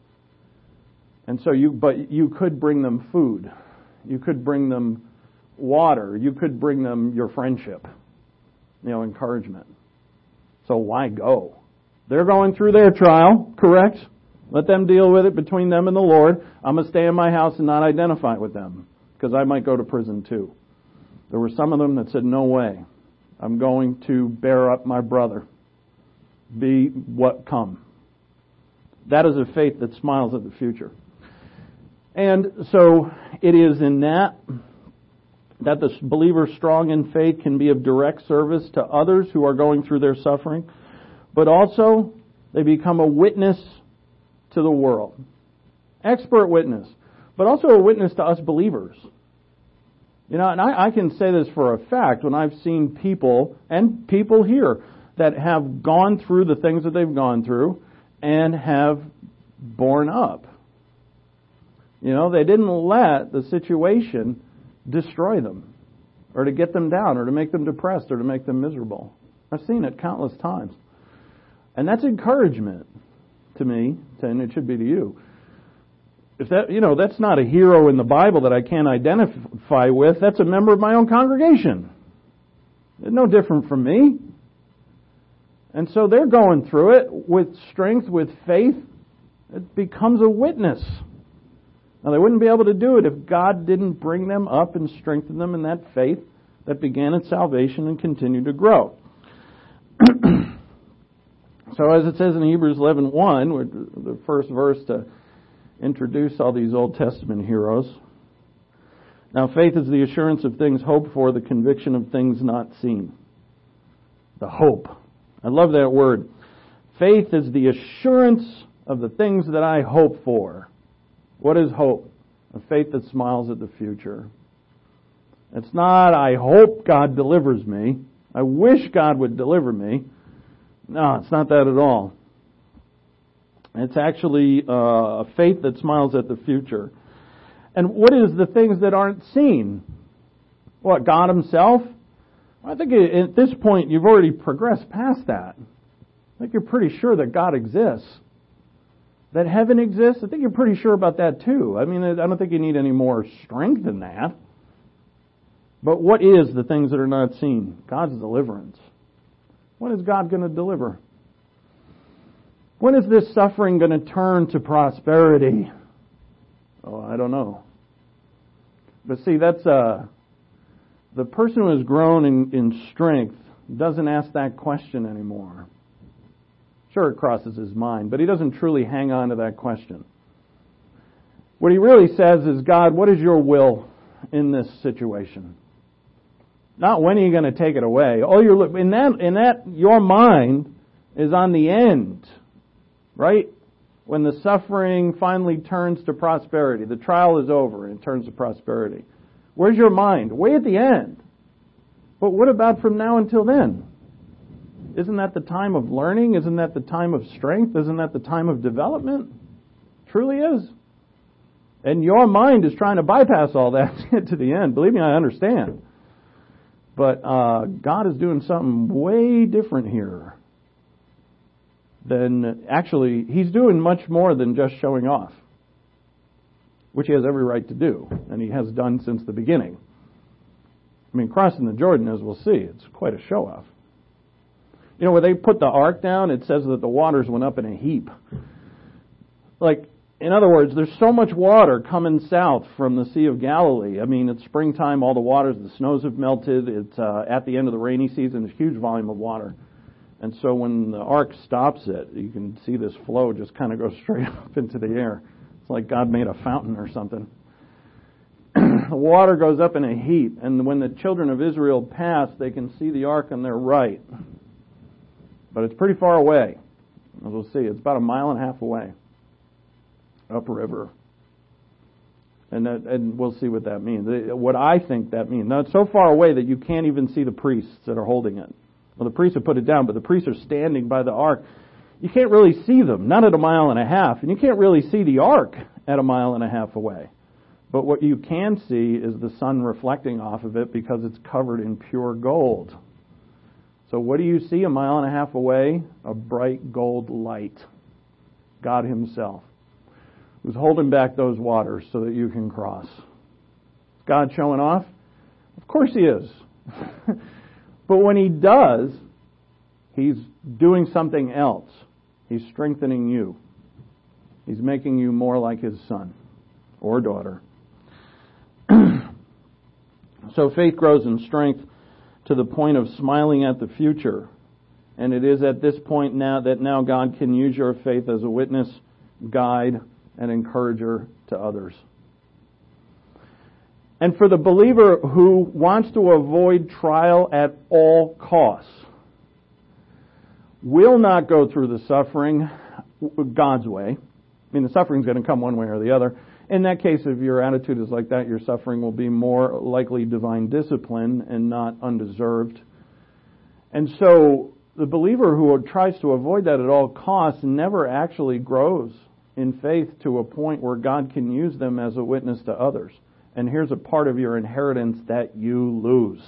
And so you, but you could bring them food. You could bring them water. You could bring them your friendship, you know, encouragement. So why go? They're going through their trial, correct? Let them deal with it between them and the Lord. I'm going to stay in my house and not identify with them because I might go to prison too. There were some of them that said, no way. I'm going to bear up my brother. Be what come. That is a faith that smiles at the future. And so it is in that that the believer strong in faith can be of direct service to others who are going through their suffering, but also they become a witness to the world. Expert witness, but also a witness to us believers. You know, and I, I can say this for a fact when I've seen people, and people here, that have gone through the things that they've gone through and have borne up. You know, they didn't let the situation destroy them or to get them down or to make them depressed or to make them miserable. I've seen it countless times. And that's encouragement to me, and it should be to you. If that, you know, that's not a hero in the Bible that I can't identify with. That's a member of my own congregation. It's no different from me. And so they're going through it with strength, with faith. It becomes a witness. Now, they wouldn't be able to do it if God didn't bring them up and strengthen them in that faith that began at salvation and continued to grow. So as it says in Hebrews eleven one, the first verse to introduce all these Old Testament heroes. Now faith is the assurance of things hoped for, the conviction of things not seen. The hope. I love that word. Faith is the assurance of the things that I hope for. What is hope? A faith that smiles at the future. It's not, I hope God delivers me. I wish God would deliver me. No, it's not that at all. It's actually uh, a faith that smiles at the future. And what is the things that aren't seen? What, God Himself? I think at this point you've already progressed past that. I think you're pretty sure that God exists. That heaven exists, I think you're pretty sure about that too. I mean, I don't think you need any more strength than that. But what is the things that are not seen? God's deliverance. When is God going to deliver? When is this suffering going to turn to prosperity? Oh, I don't know. But see, that's uh, the person who has grown in, in strength doesn't ask that question anymore. Sure, it crosses his mind, but he doesn't truly hang on to that question. What he really says is, God, what is your will in this situation? Not when are you going to take it away. All you're in that in that your mind is on the end, right? When the suffering finally turns to prosperity, the trial is over and it turns to prosperity. Where's your mind? Way at the end. But what about from now until then? Isn't that the time of learning? Isn't that the time of strength? Isn't that the time of development? Truly is. And your mind is trying to bypass all that to get to the end. Believe me, I understand. But uh, God is doing something way different here. Than actually, He's doing much more than just showing off, which He has every right to do, and He has done since the beginning. I mean, crossing the Jordan, as we'll see, it's quite a show-off. You know, where they put the ark down, it says that the waters went up in a heap. Like, in other words, there's so much water coming south from the Sea of Galilee. I mean, it's springtime, all the waters, the snows have melted. It's uh, at the end of the rainy season, a huge volume of water. And so when the ark stops it, you can see this flow just kind of go straight up into the air. It's like God made a fountain or something. The water goes up in a heap, and when the children of Israel pass, they can see the ark on their right. But it's pretty far away. As we'll see, it's about a mile and a half away, upriver. And that, and we'll see what that means. What I think that means. Now, it's so far away that you can't even see the priests that are holding it. Well, the priests have put it down, but the priests are standing by the ark. You can't really see them, not at a mile and a half. And you can't really see the ark at a mile and a half away. But what you can see is the sun reflecting off of it because it's covered in pure gold. So what do you see a mile and a half away? A bright gold light. God Himself, who's holding back those waters so that you can cross. Is God showing off? Of course He is. But when He does, He's doing something else. He's strengthening you. He's making you more like His son or daughter. So faith grows in strength to the point of smiling at the future. And it is at this point now that now God can use your faith as a witness, guide, and encourager to others. And for the believer who wants to avoid trial at all costs, will not go through the suffering God's way. I mean, the suffering's going to come one way or the other. In that case, if your attitude is like that, your suffering will be more likely divine discipline and not undeserved. And so the believer who tries to avoid that at all costs never actually grows in faith to a point where God can use them as a witness to others. And here's a part of your inheritance that you lose.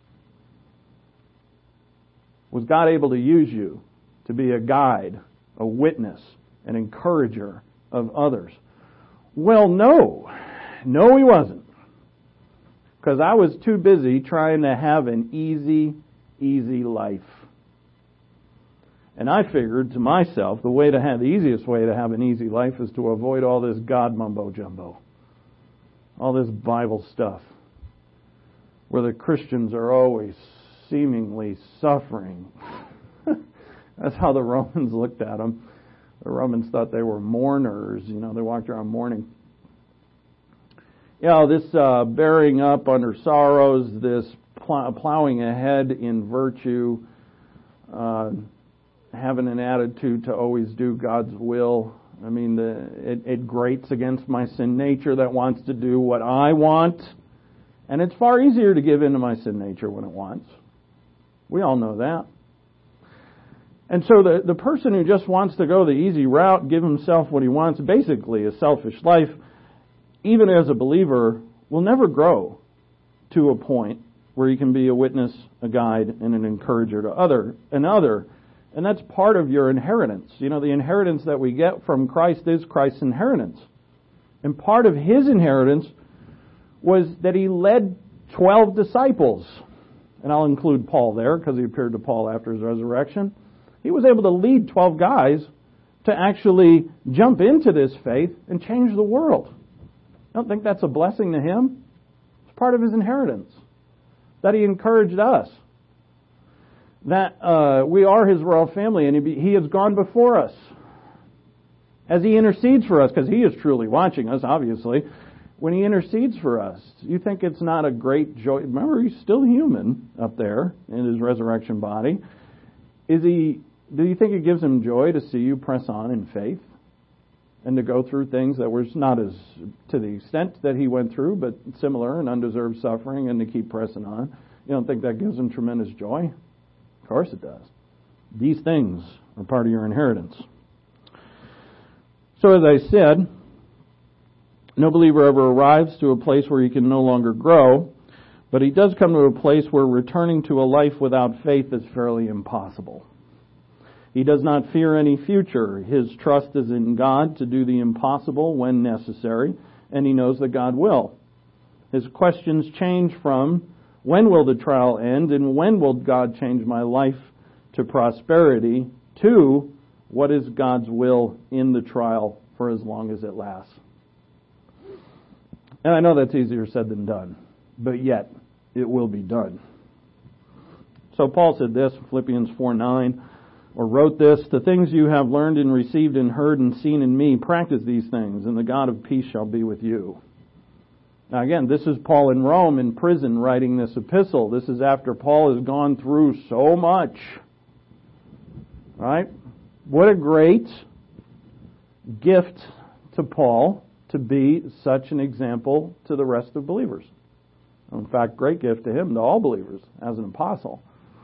Was God able to use you to be a guide, a witness, an encourager of others? Well, no. No, He wasn't. Because I was too busy trying to have an easy, easy life. And I figured to myself, the way to have the easiest way to have an easy life is to avoid all this God mumbo-jumbo. All this Bible stuff. Where the Christians are always seemingly suffering. That's how the Romans looked at them. The Romans thought they were mourners. You know, they walked around mourning. You know, this uh, bearing up under sorrows, this pl- plowing ahead in virtue, uh, having an attitude to always do God's will. I mean, the, it, it grates against my sin nature that wants to do what I want. And it's far easier to give in to my sin nature when it wants. We all know that. And so the, the person who just wants to go the easy route, give himself what he wants, basically a selfish life, even as a believer, will never grow to a point where he can be a witness, a guide, and an encourager to other another. And that's part of your inheritance. You know, the inheritance that we get from Christ is Christ's inheritance. And part of his inheritance was that he led twelve disciples. And I'll include Paul there because he appeared to Paul after his resurrection. He was able to lead twelve guys to actually jump into this faith and change the world. I don't think that's a blessing to him. It's part of his inheritance. That he encouraged us. That uh, we are his royal family, and he, he has gone before us. As he intercedes for us, because he is truly watching us, obviously. When he intercedes for us, you think it's not a great joy? Remember, he's still human up there in his resurrection body. Is he? Do you think it gives him joy to see you press on in faith and to go through things that were not as to the extent that he went through, but similar and undeserved suffering, and to keep pressing on? You don't think that gives him tremendous joy? Of course it does. These things are part of your inheritance. So as I said, no believer ever arrives to a place where he can no longer grow, but he does come to a place where returning to a life without faith is fairly impossible. He does not fear any future. His trust is in God to do the impossible when necessary, and he knows that God will. His questions change from, when will the trial end, and when will God change my life to prosperity, to, what is God's will in the trial for as long as it lasts? And I know that's easier said than done, but yet it will be done. So Paul said this, Philippians four nine, or wrote this, the things you have learned and received and heard and seen in me, practice these things, and the God of peace shall be with you. Now again, this is Paul in Rome in prison writing this epistle. This is after Paul has gone through so much. Right? What a great gift to Paul to be such an example to the rest of believers. In fact, great gift to him, to all believers, as an apostle.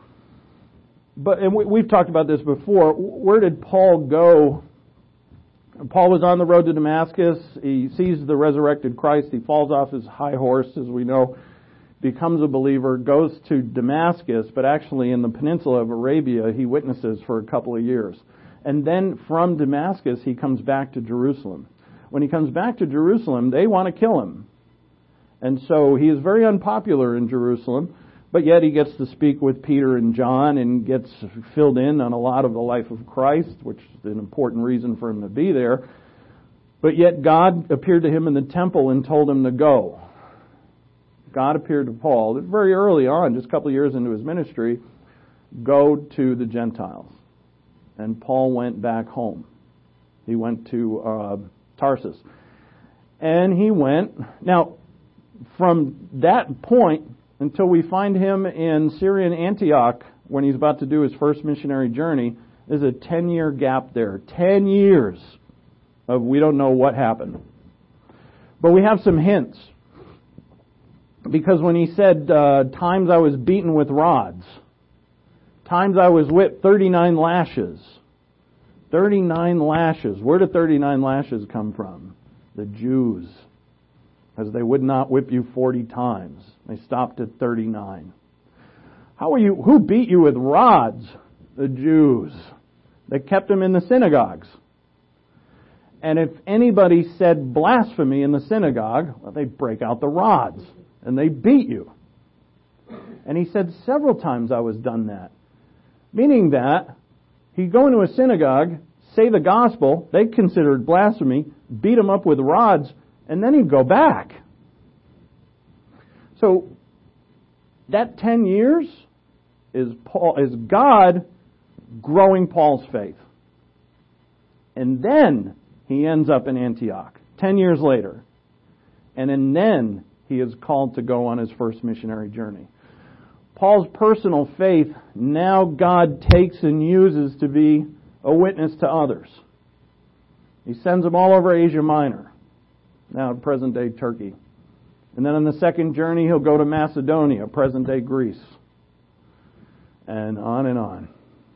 But and we, we've talked about this before. Where did Paul go? Paul was on the road to Damascus. He sees the resurrected Christ. He falls off his high horse, as we know, becomes a believer, goes to Damascus, but actually in the peninsula of Arabia, he witnesses for a couple of years. And then from Damascus, he comes back to Jerusalem. When he comes back to Jerusalem, they want to kill him. And so he is very unpopular in Jerusalem, but yet he gets to speak with Peter and John and gets filled in on a lot of the life of Christ, which is an important reason for him to be there. But yet God appeared to him in the temple and told him to go. God appeared to Paul very early on, just a couple of years into his ministry, go to the Gentiles. And Paul went back home. He went to uh, Tarsus. And he went, now, from that point until we find him in Syrian Antioch when he's about to do his first missionary journey, there's a ten-year gap there. Ten years of we don't know what happened. But we have some hints. Because when he said, uh, times I was beaten with rods, times I was whipped, thirty-nine lashes. thirty-nine lashes. Where did thirty-nine lashes come from? The Jews. As they would not whip you forty times. They stopped at thirty-nine. How are you? Who beat you with rods? The Jews. They kept them in the synagogues. And if anybody said blasphemy in the synagogue, well, they'd break out the rods. And they beat you. And he said several times I was done that. Meaning that he'd go into a synagogue, say the gospel, they considered blasphemy, beat him up with rods, and then he'd go back. So that ten years is Paul is God growing Paul's faith. And then he ends up in Antioch, ten years later. And then he is called to go on his first missionary journey. Paul's personal faith, now God takes and uses to be a witness to others. He sends them all over Asia Minor, now present-day Turkey. And then on the second journey, he'll go to Macedonia, present-day Greece. And on and on.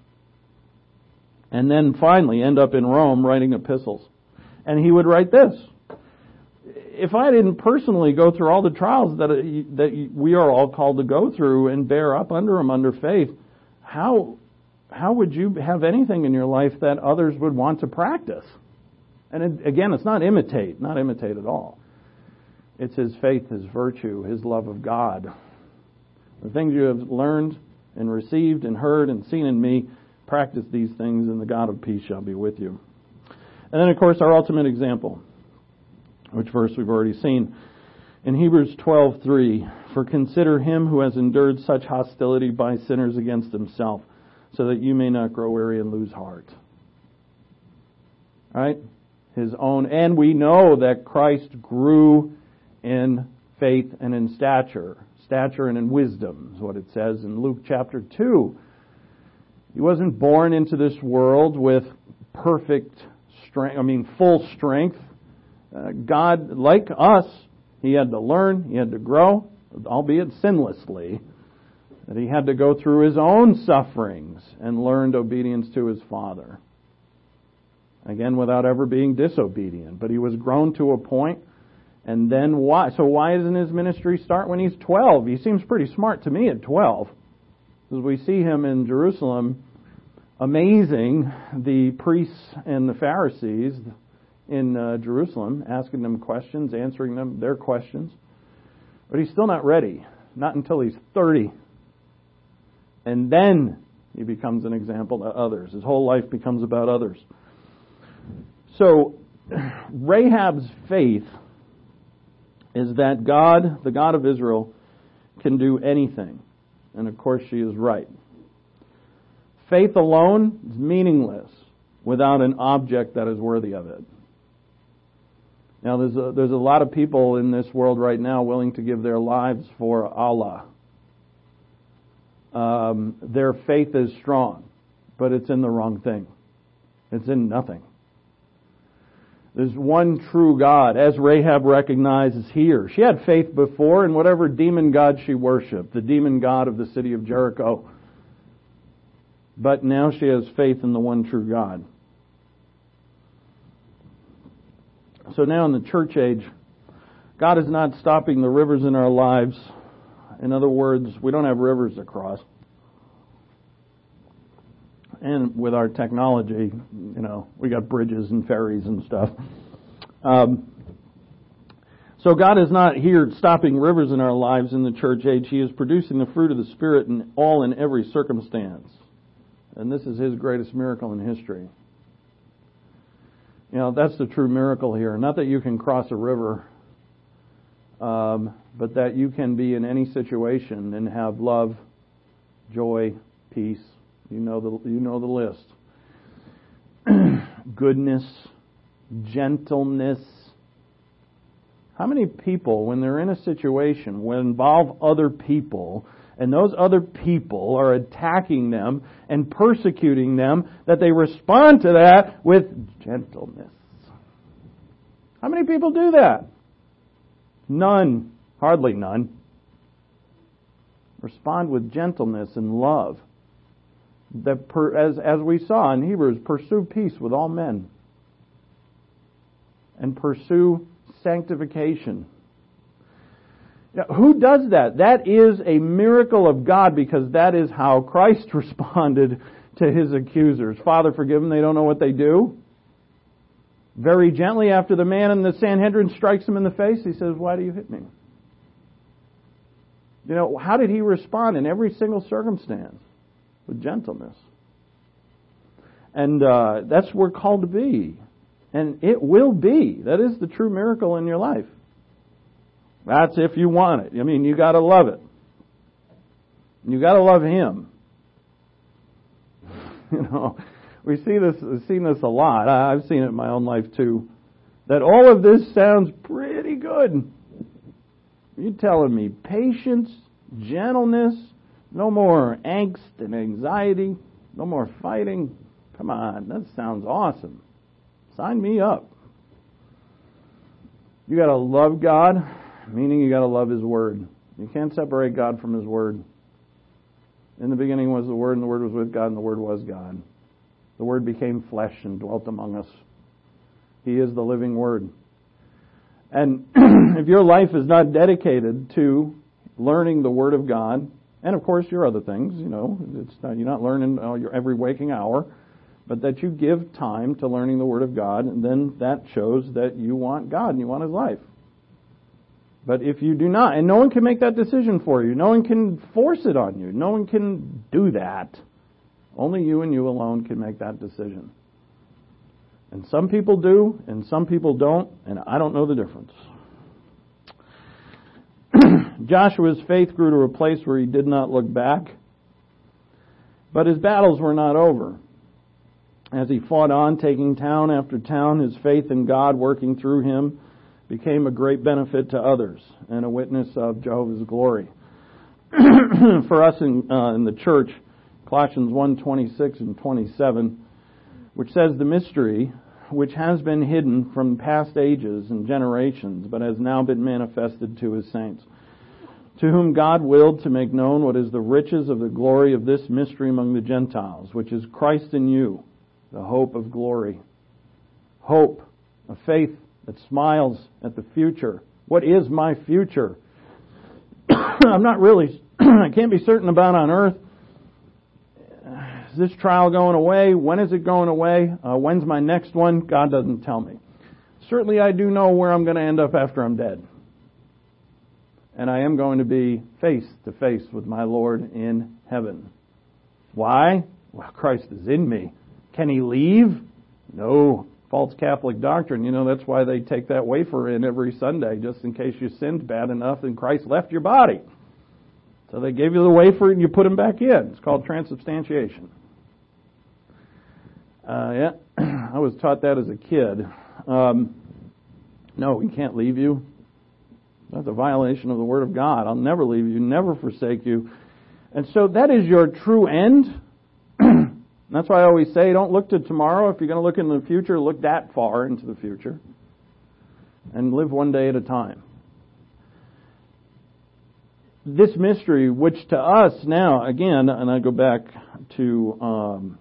And then finally end up in Rome writing epistles. And he would write this: if I didn't personally go through all the trials that that we are all called to go through and bear up under them under faith, how how would you have anything in your life that others would want to practice? And it, again, it's not imitate, not imitate at all. It's his faith, his virtue, his love of God. The things you have learned and received and heard and seen in me, practice these things, and the God of peace shall be with you. And then, of course, our ultimate example, which verse we've already seen. In Hebrews twelve three, for consider him who has endured such hostility by sinners against himself, so that you may not grow weary and lose heart. Right? His own. And we know that Christ grew in faith and in stature. Stature and in wisdom is what it says in Luke chapter two. He wasn't born into this world with perfect strength, I mean full strength. Uh, God, like us, he had to learn, he had to grow, albeit sinlessly. That he had to go through his own sufferings and learned obedience to his Father. Again, without ever being disobedient. But he was grown to a point, and then why? So why doesn't his ministry start when he's twelve? He seems pretty smart to me at twelve. Because we see him in Jerusalem amazing the priests and the Pharisees in uh, Jerusalem, asking them questions, answering them their questions. But he's still not ready. Not until he's thirty. And then he becomes an example to others. His whole life becomes about others. So, Rahab's faith is that God, the God of Israel, can do anything. And of course she is right. Faith alone is meaningless without an object that is worthy of it. Now there's a, there's a lot of people in this world right now willing to give their lives for Allah. Um, their faith is strong, but it's in the wrong thing. It's in nothing. There's one true God, as Rahab recognizes here. She had faith before in whatever demon god she worshipped, the demon god of the city of Jericho. But now she has faith in the one true God. So now in the church age, God is not stopping the rivers in our lives. In other words, we don't have rivers to cross. And with our technology, you know, we got bridges and ferries and stuff. Um, so God is not here stopping rivers in our lives in the church age. He is producing the fruit of the Spirit in all and every circumstance. And this is His greatest miracle in history. You know, that's the true miracle here. Not that you can cross a river, um, but that you can be in any situation and have love, joy, peace. You know the you know the list. Goodness, gentleness. How many people, when they're in a situation will involve other people, and those other people are attacking them and persecuting them, that they respond to that with gentleness? How many people do that? None. Hardly none. Respond with gentleness and love. That per, as as we saw in Hebrews, pursue peace with all men. And pursue sanctification. Now, who does that? That is a miracle of God, because that is how Christ responded to His accusers. Father, forgive them, they don't know what they do. Very gently, after the man in the Sanhedrin strikes him in the face, He says, why do you hit me? You know, how did He respond in every single circumstance? With gentleness. And uh, that's what we're called to be. And it will be. That is the true miracle in your life. That's if you want it. I mean, you got to love it. You got to love Him. You know, we see this, we've seen this a lot. I've seen it in my own life too. That all of this sounds pretty good. You're telling me patience, gentleness, no more angst and anxiety, no more fighting. Come on, that sounds awesome. Sign me up. You got to love God, meaning you got to love His Word. You can't separate God from His Word. In the beginning was the Word, and the Word was with God, and the Word was God. The Word became flesh and dwelt among us. He is the living Word. And if your life is not dedicated to learning the Word of God, and of course your other things, you know, it's not, you're not learning uh, your every waking hour, but that you give time to learning the Word of God, and then that shows that you want God and you want His life. But if you do not, and no one can make that decision for you, no one can force it on you, no one can do that. Only you and you alone can make that decision. And some people do, and some people don't, and I don't know the difference. Joshua's faith grew to a place where he did not look back, but his battles were not over. As he fought on, taking town after town, his faith in God working through him became a great benefit to others and a witness of Jehovah's glory. For us in, uh, in the church, Colossians one, twenty-six and twenty-seven, which says, the mystery which has been hidden from past ages and generations, but has now been manifested to His saints, to whom God willed to make known what is the riches of the glory of this mystery among the Gentiles, which is Christ in you, the hope of glory. Hope, a faith that smiles at the future. What is my future? I'm not really, I can't be certain about on earth. Is this trial going away? When is it going away? Uh, when's my next one? God doesn't tell me. Certainly I do know where I'm going to end up after I'm dead. And I am going to be face to face with my Lord in heaven. Why? Well, Christ is in me. Can He leave? No. False Catholic doctrine. You know, that's why they take that wafer in every Sunday, just in case you sinned bad enough and Christ left your body. So they gave you the wafer and you put Him back in. It's called transubstantiation. Uh, yeah, I was taught that as a kid. Um, no, He can't leave you. That's a violation of the Word of God. I'll never leave you, never forsake you. And so that is your true end. That's why I always say, don't look to tomorrow. If you're going to look into the future, look that far into the future. And live one day at a time. This mystery, which to us now, again, and I go back to um,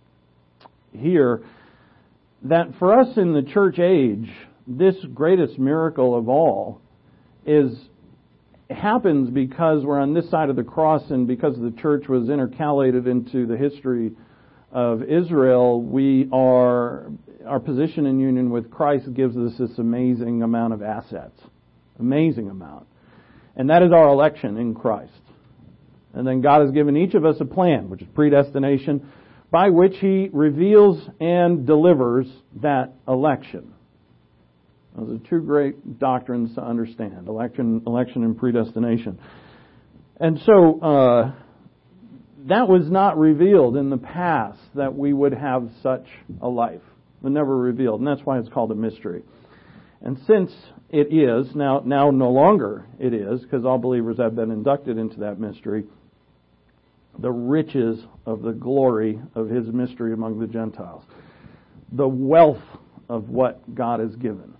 here, that for us in the church age, this greatest miracle of all is happens because we're on this side of the cross, and because the church was intercalated into the history of Israel, we are our position in union with Christ gives us this amazing amount of assets, amazing amount. And that is our election in Christ. And then God has given each of us a plan, which is predestination, by which He reveals and delivers that election. Those are two great doctrines to understand, election, election and predestination. And so, uh, that was not revealed in the past, that we would have such a life. It was never revealed, and that's why it's called a mystery. And since it is, now now no longer it is, because all believers have been inducted into that mystery, the riches of the glory of His mystery among the Gentiles. The wealth of what God has given.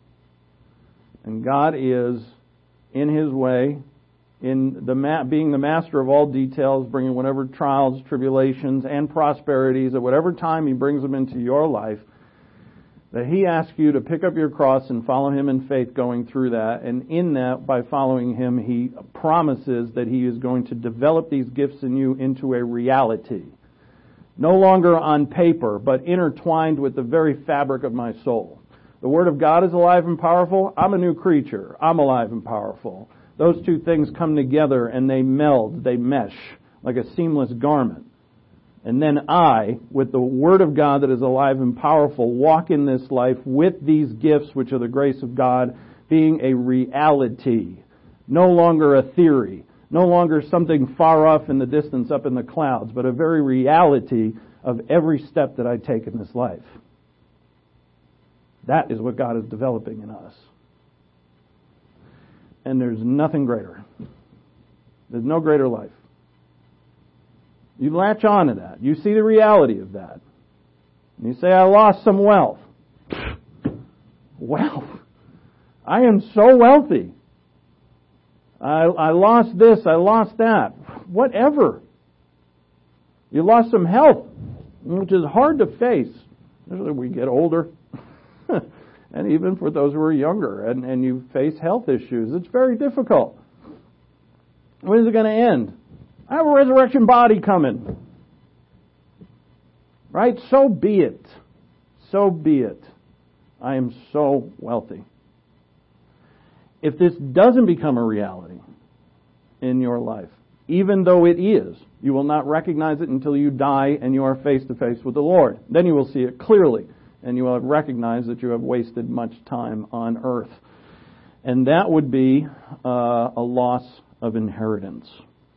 And God is, in His way, in the ma- being the master of all details, bringing whatever trials, tribulations, and prosperities, at whatever time He brings them into your life, that He asks you to pick up your cross and follow Him in faith going through that. And in that, by following Him, He promises that He is going to develop these gifts in you into a reality. No longer on paper, but intertwined with the very fabric of my soul. The Word of God is alive and powerful. I'm a new creature. I'm alive and powerful. Those two things come together and they meld, they mesh like a seamless garment. And then I, with the Word of God that is alive and powerful, walk in this life with these gifts, which are the grace of God, being a reality. No longer a theory. No longer something far off in the distance up in the clouds, but a very reality of every step that I take in this life. That is what God is developing in us. And there's nothing greater. There's no greater life. You latch on to that. You see the reality of that. And you say, I lost some wealth. Wealth. I am so wealthy. I, I lost this, I lost that. Whatever. You lost some health, which is hard to face, especially when we get older. And even for those who are younger and, and you face health issues, it's very difficult. When is it going to end? I have a resurrection body coming. Right? So be it. So be it. I am so wealthy. If this doesn't become a reality in your life, even though it is, you will not recognize it until you die and you are face to face with the Lord. Then you will see it clearly, and you will have recognized that you have wasted much time on earth. And that would be uh, a loss of inheritance.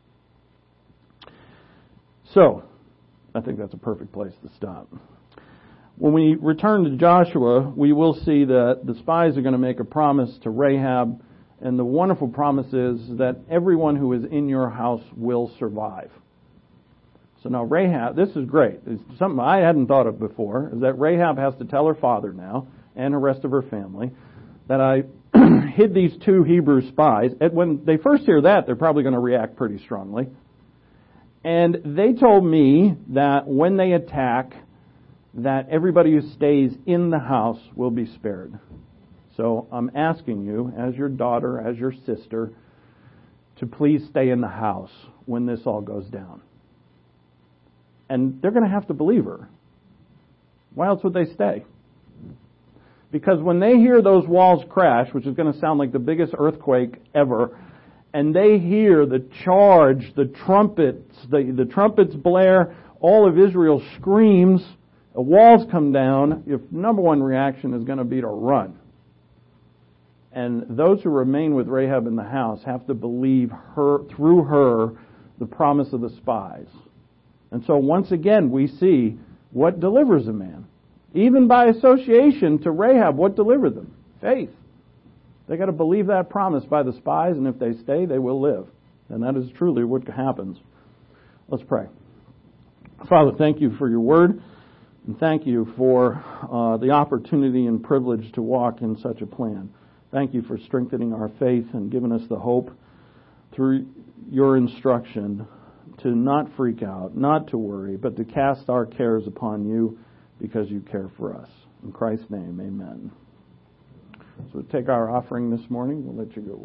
So, I think that's a perfect place to stop. When we return to Joshua, we will see that the spies are going to make a promise to Rahab, and the wonderful promise is that everyone who is in your house will survive. So now Rahab, this is great. It's something I hadn't thought of before, is that Rahab has to tell her father now, and the rest of her family, that I hid these two Hebrew spies. And when they first hear that, they're probably going to react pretty strongly. And they told me that when they attack, that everybody who stays in the house will be spared. So I'm asking you, as your daughter, as your sister, to please stay in the house when this all goes down. And they're going to have to believe her. Why else would they stay? Because when they hear those walls crash, which is going to sound like the biggest earthquake ever, and they hear the charge, the trumpets, the, the trumpets blare, all of Israel screams, the walls come down, your number one reaction is going to be to run. And those who remain with Rahab in the house have to believe her, through her, the promise of the spies. And so once again, we see what delivers a man. Even by association to Rahab, what delivered them? Faith. They got to believe that promise by the spies, and if they stay, they will live. And that is truly what happens. Let's pray. Father, thank you for your word, and thank you for uh, the opportunity and privilege to walk in such a plan. Thank you for strengthening our faith and giving us the hope through your instruction to not freak out, not to worry, but to cast our cares upon you because you care for us. In Christ's name, amen. So we'll take our offering this morning. We'll let you go.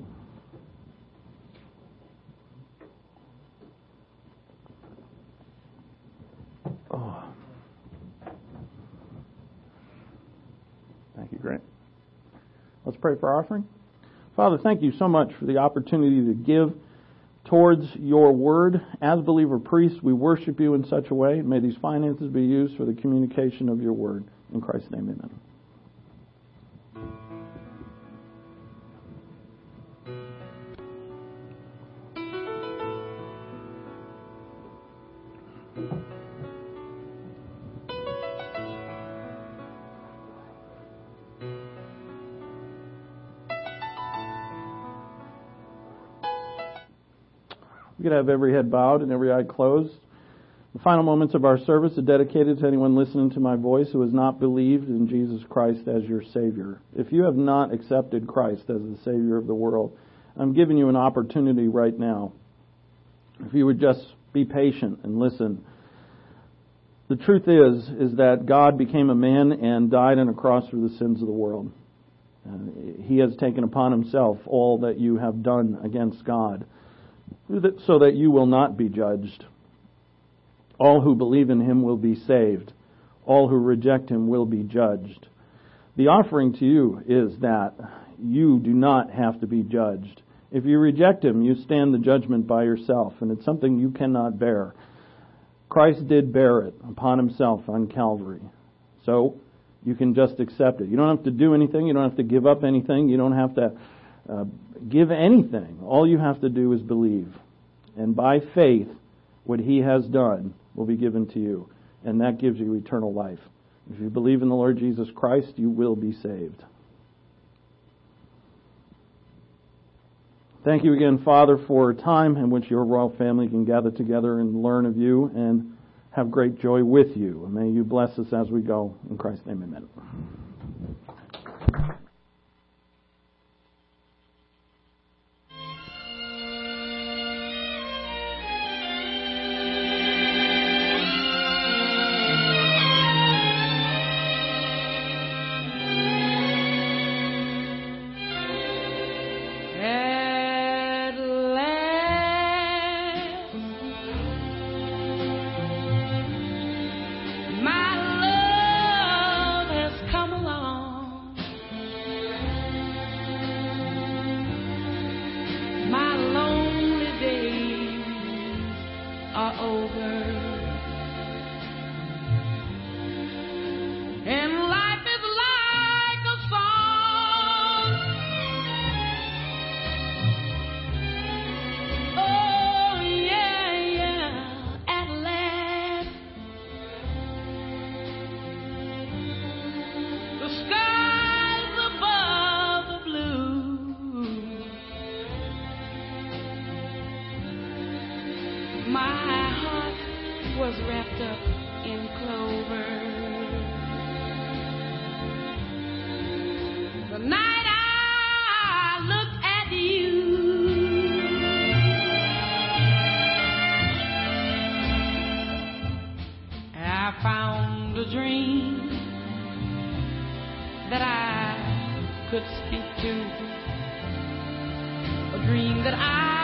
Oh. Thank you, Grant. Let's pray for our offering. Father, thank you so much for the opportunity to give towards your word. As believer priests, we worship you in such a way. May these finances be used for the communication of your word. In Christ's name, amen. We could have every head bowed and every eye closed. The final moments of our service are dedicated to anyone listening to my voice who has not believed in Jesus Christ as your Savior. If you have not accepted Christ as the Savior of the world, I'm giving you an opportunity right now. If you would just be patient and listen. The truth is, is that God became a man and died on a cross for the sins of the world. Uh, he has taken upon himself all that you have done against God, so that you will not be judged. All who believe in him will be saved. All who reject him will be judged. The offering to you is that you do not have to be judged. If you reject him, you stand the judgment by yourself, and it's something you cannot bear. Christ did bear it upon himself on Calvary. So you can just accept it. You don't have to do anything. You don't have to give up anything. You don't have to uh, give anything. All you have to do is believe. And by faith, what he has done will be given to you. and that gives you eternal life. If you believe in the Lord Jesus Christ, you will be saved. Thank you again, Father, for a time in which your royal family can gather together and learn of you and have great joy with you. And may you bless us as we go. In Christ's name, amen. That I